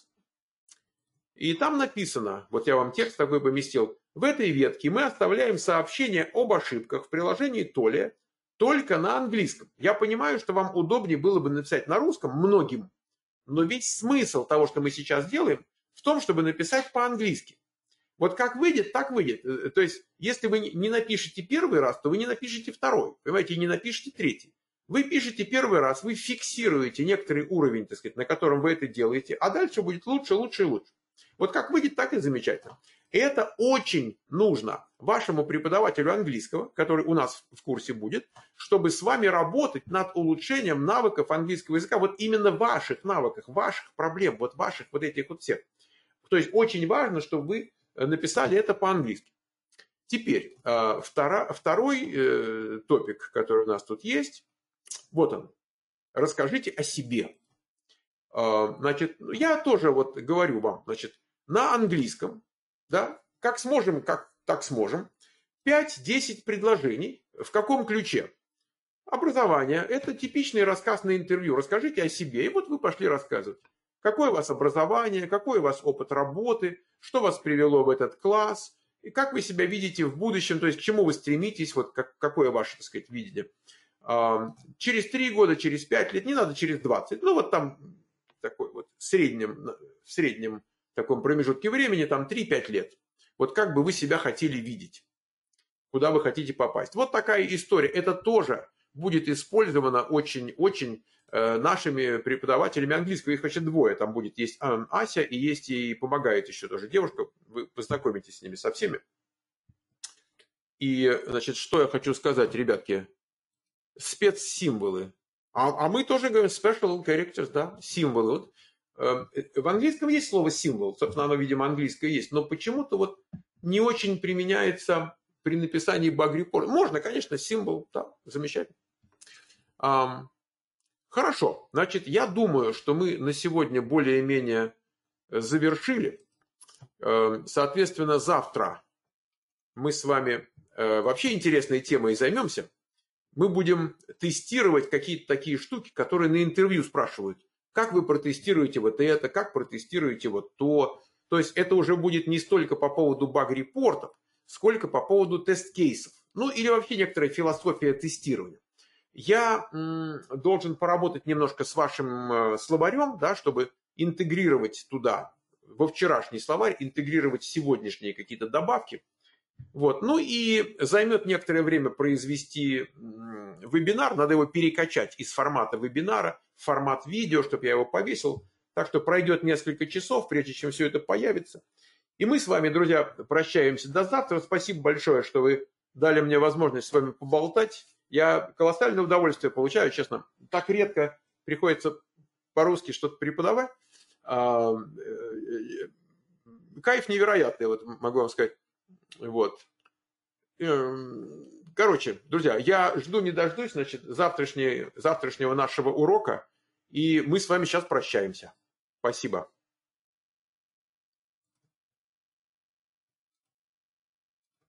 И там написано, вот я вам текст такой поместил, в этой ветке мы оставляем сообщение об ошибках в приложении Tolia только на английском. Я понимаю, что вам удобнее было бы написать на русском многим, но ведь смысл того, что мы сейчас делаем, в том, чтобы написать по-английски. Вот как выйдет, так выйдет. То есть, если вы не напишете первый раз, то вы не напишете второй. Понимаете, не напишите третий. Вы пишете первый раз, вы фиксируете некоторый уровень, так сказать, на котором вы это делаете, а дальше будет лучше, лучше и лучше. Вот как выйдет, так и замечательно. Это очень нужно вашему преподавателю английского, который у нас в курсе будет, чтобы с вами работать над улучшением навыков английского языка. Вот именно ваших навыках, ваших проблем, вот ваших вот этих вот всех. То есть, очень важно, чтобы вы написали это по-английски. Теперь, втора, второй э, топик, который у нас тут есть, вот он. Расскажите о себе. Э, значит, я тоже вот говорю вам, значит, на английском, да, как сможем, как так сможем, пять-десять предложений. В каком ключе? Образование – это типичный рассказ на интервью. Расскажите о себе, и вот вы пошли рассказывать. Какое у вас образование, какой у вас опыт работы, что вас привело в этот класс, и как вы себя видите в будущем, то есть к чему вы стремитесь, вот как, какое ваше, так сказать, видение. Через три года, через пять лет, не надо через двадцать, ну вот там такой вот в среднем, в среднем таком промежутке времени, там три-пять лет. Вот как бы вы себя хотели видеть, куда вы хотите попасть. Вот такая история. Это тоже будет использовано очень-очень нашими преподавателями английского. Их вообще двое. Там будет есть Ася и есть и помогает еще тоже девушка. Вы познакомитесь с ними со всеми. И, значит, что я хочу сказать, ребятки. Спецсимволы. А, а мы тоже говорим special characters, да, символы. Вот. В английском есть слово символ. Собственно, оно, видимо, английское есть. Но почему-то вот не очень применяется при написании баг-репорта. Можно, конечно, символ. Да, замечательно. Хорошо, значит, я думаю, что мы на сегодня более-менее завершили. Соответственно, завтра мы с вами вообще интересной темой займемся. Мы будем тестировать какие-то такие штуки, которые на интервью спрашивают. Как вы протестируете вот это, как протестируете вот то. То есть это уже будет не столько по поводу баг-репортов, сколько по поводу тест-кейсов. Ну или вообще некоторая философия тестирования. Я м, должен поработать немножко с вашим э, словарем, да, чтобы интегрировать туда, во вчерашний словарь, интегрировать сегодняшние какие-то добавки. Вот. Ну и займет некоторое время произвести м, вебинар, надо его перекачать из формата вебинара в формат видео, чтобы я его повесил. Так что пройдет несколько часов, прежде чем все это появится. И мы с вами, друзья, прощаемся до завтра. Спасибо большое, что вы дали мне возможность с вами поболтать. Я колоссальное удовольствие получаю, честно. Так редко приходится по-русски что-то преподавать. Кайф невероятный, вот могу вам сказать. Вот. Короче, друзья, я жду не дождусь, значит, завтрашнего нашего урока. И мы с вами сейчас прощаемся. Спасибо.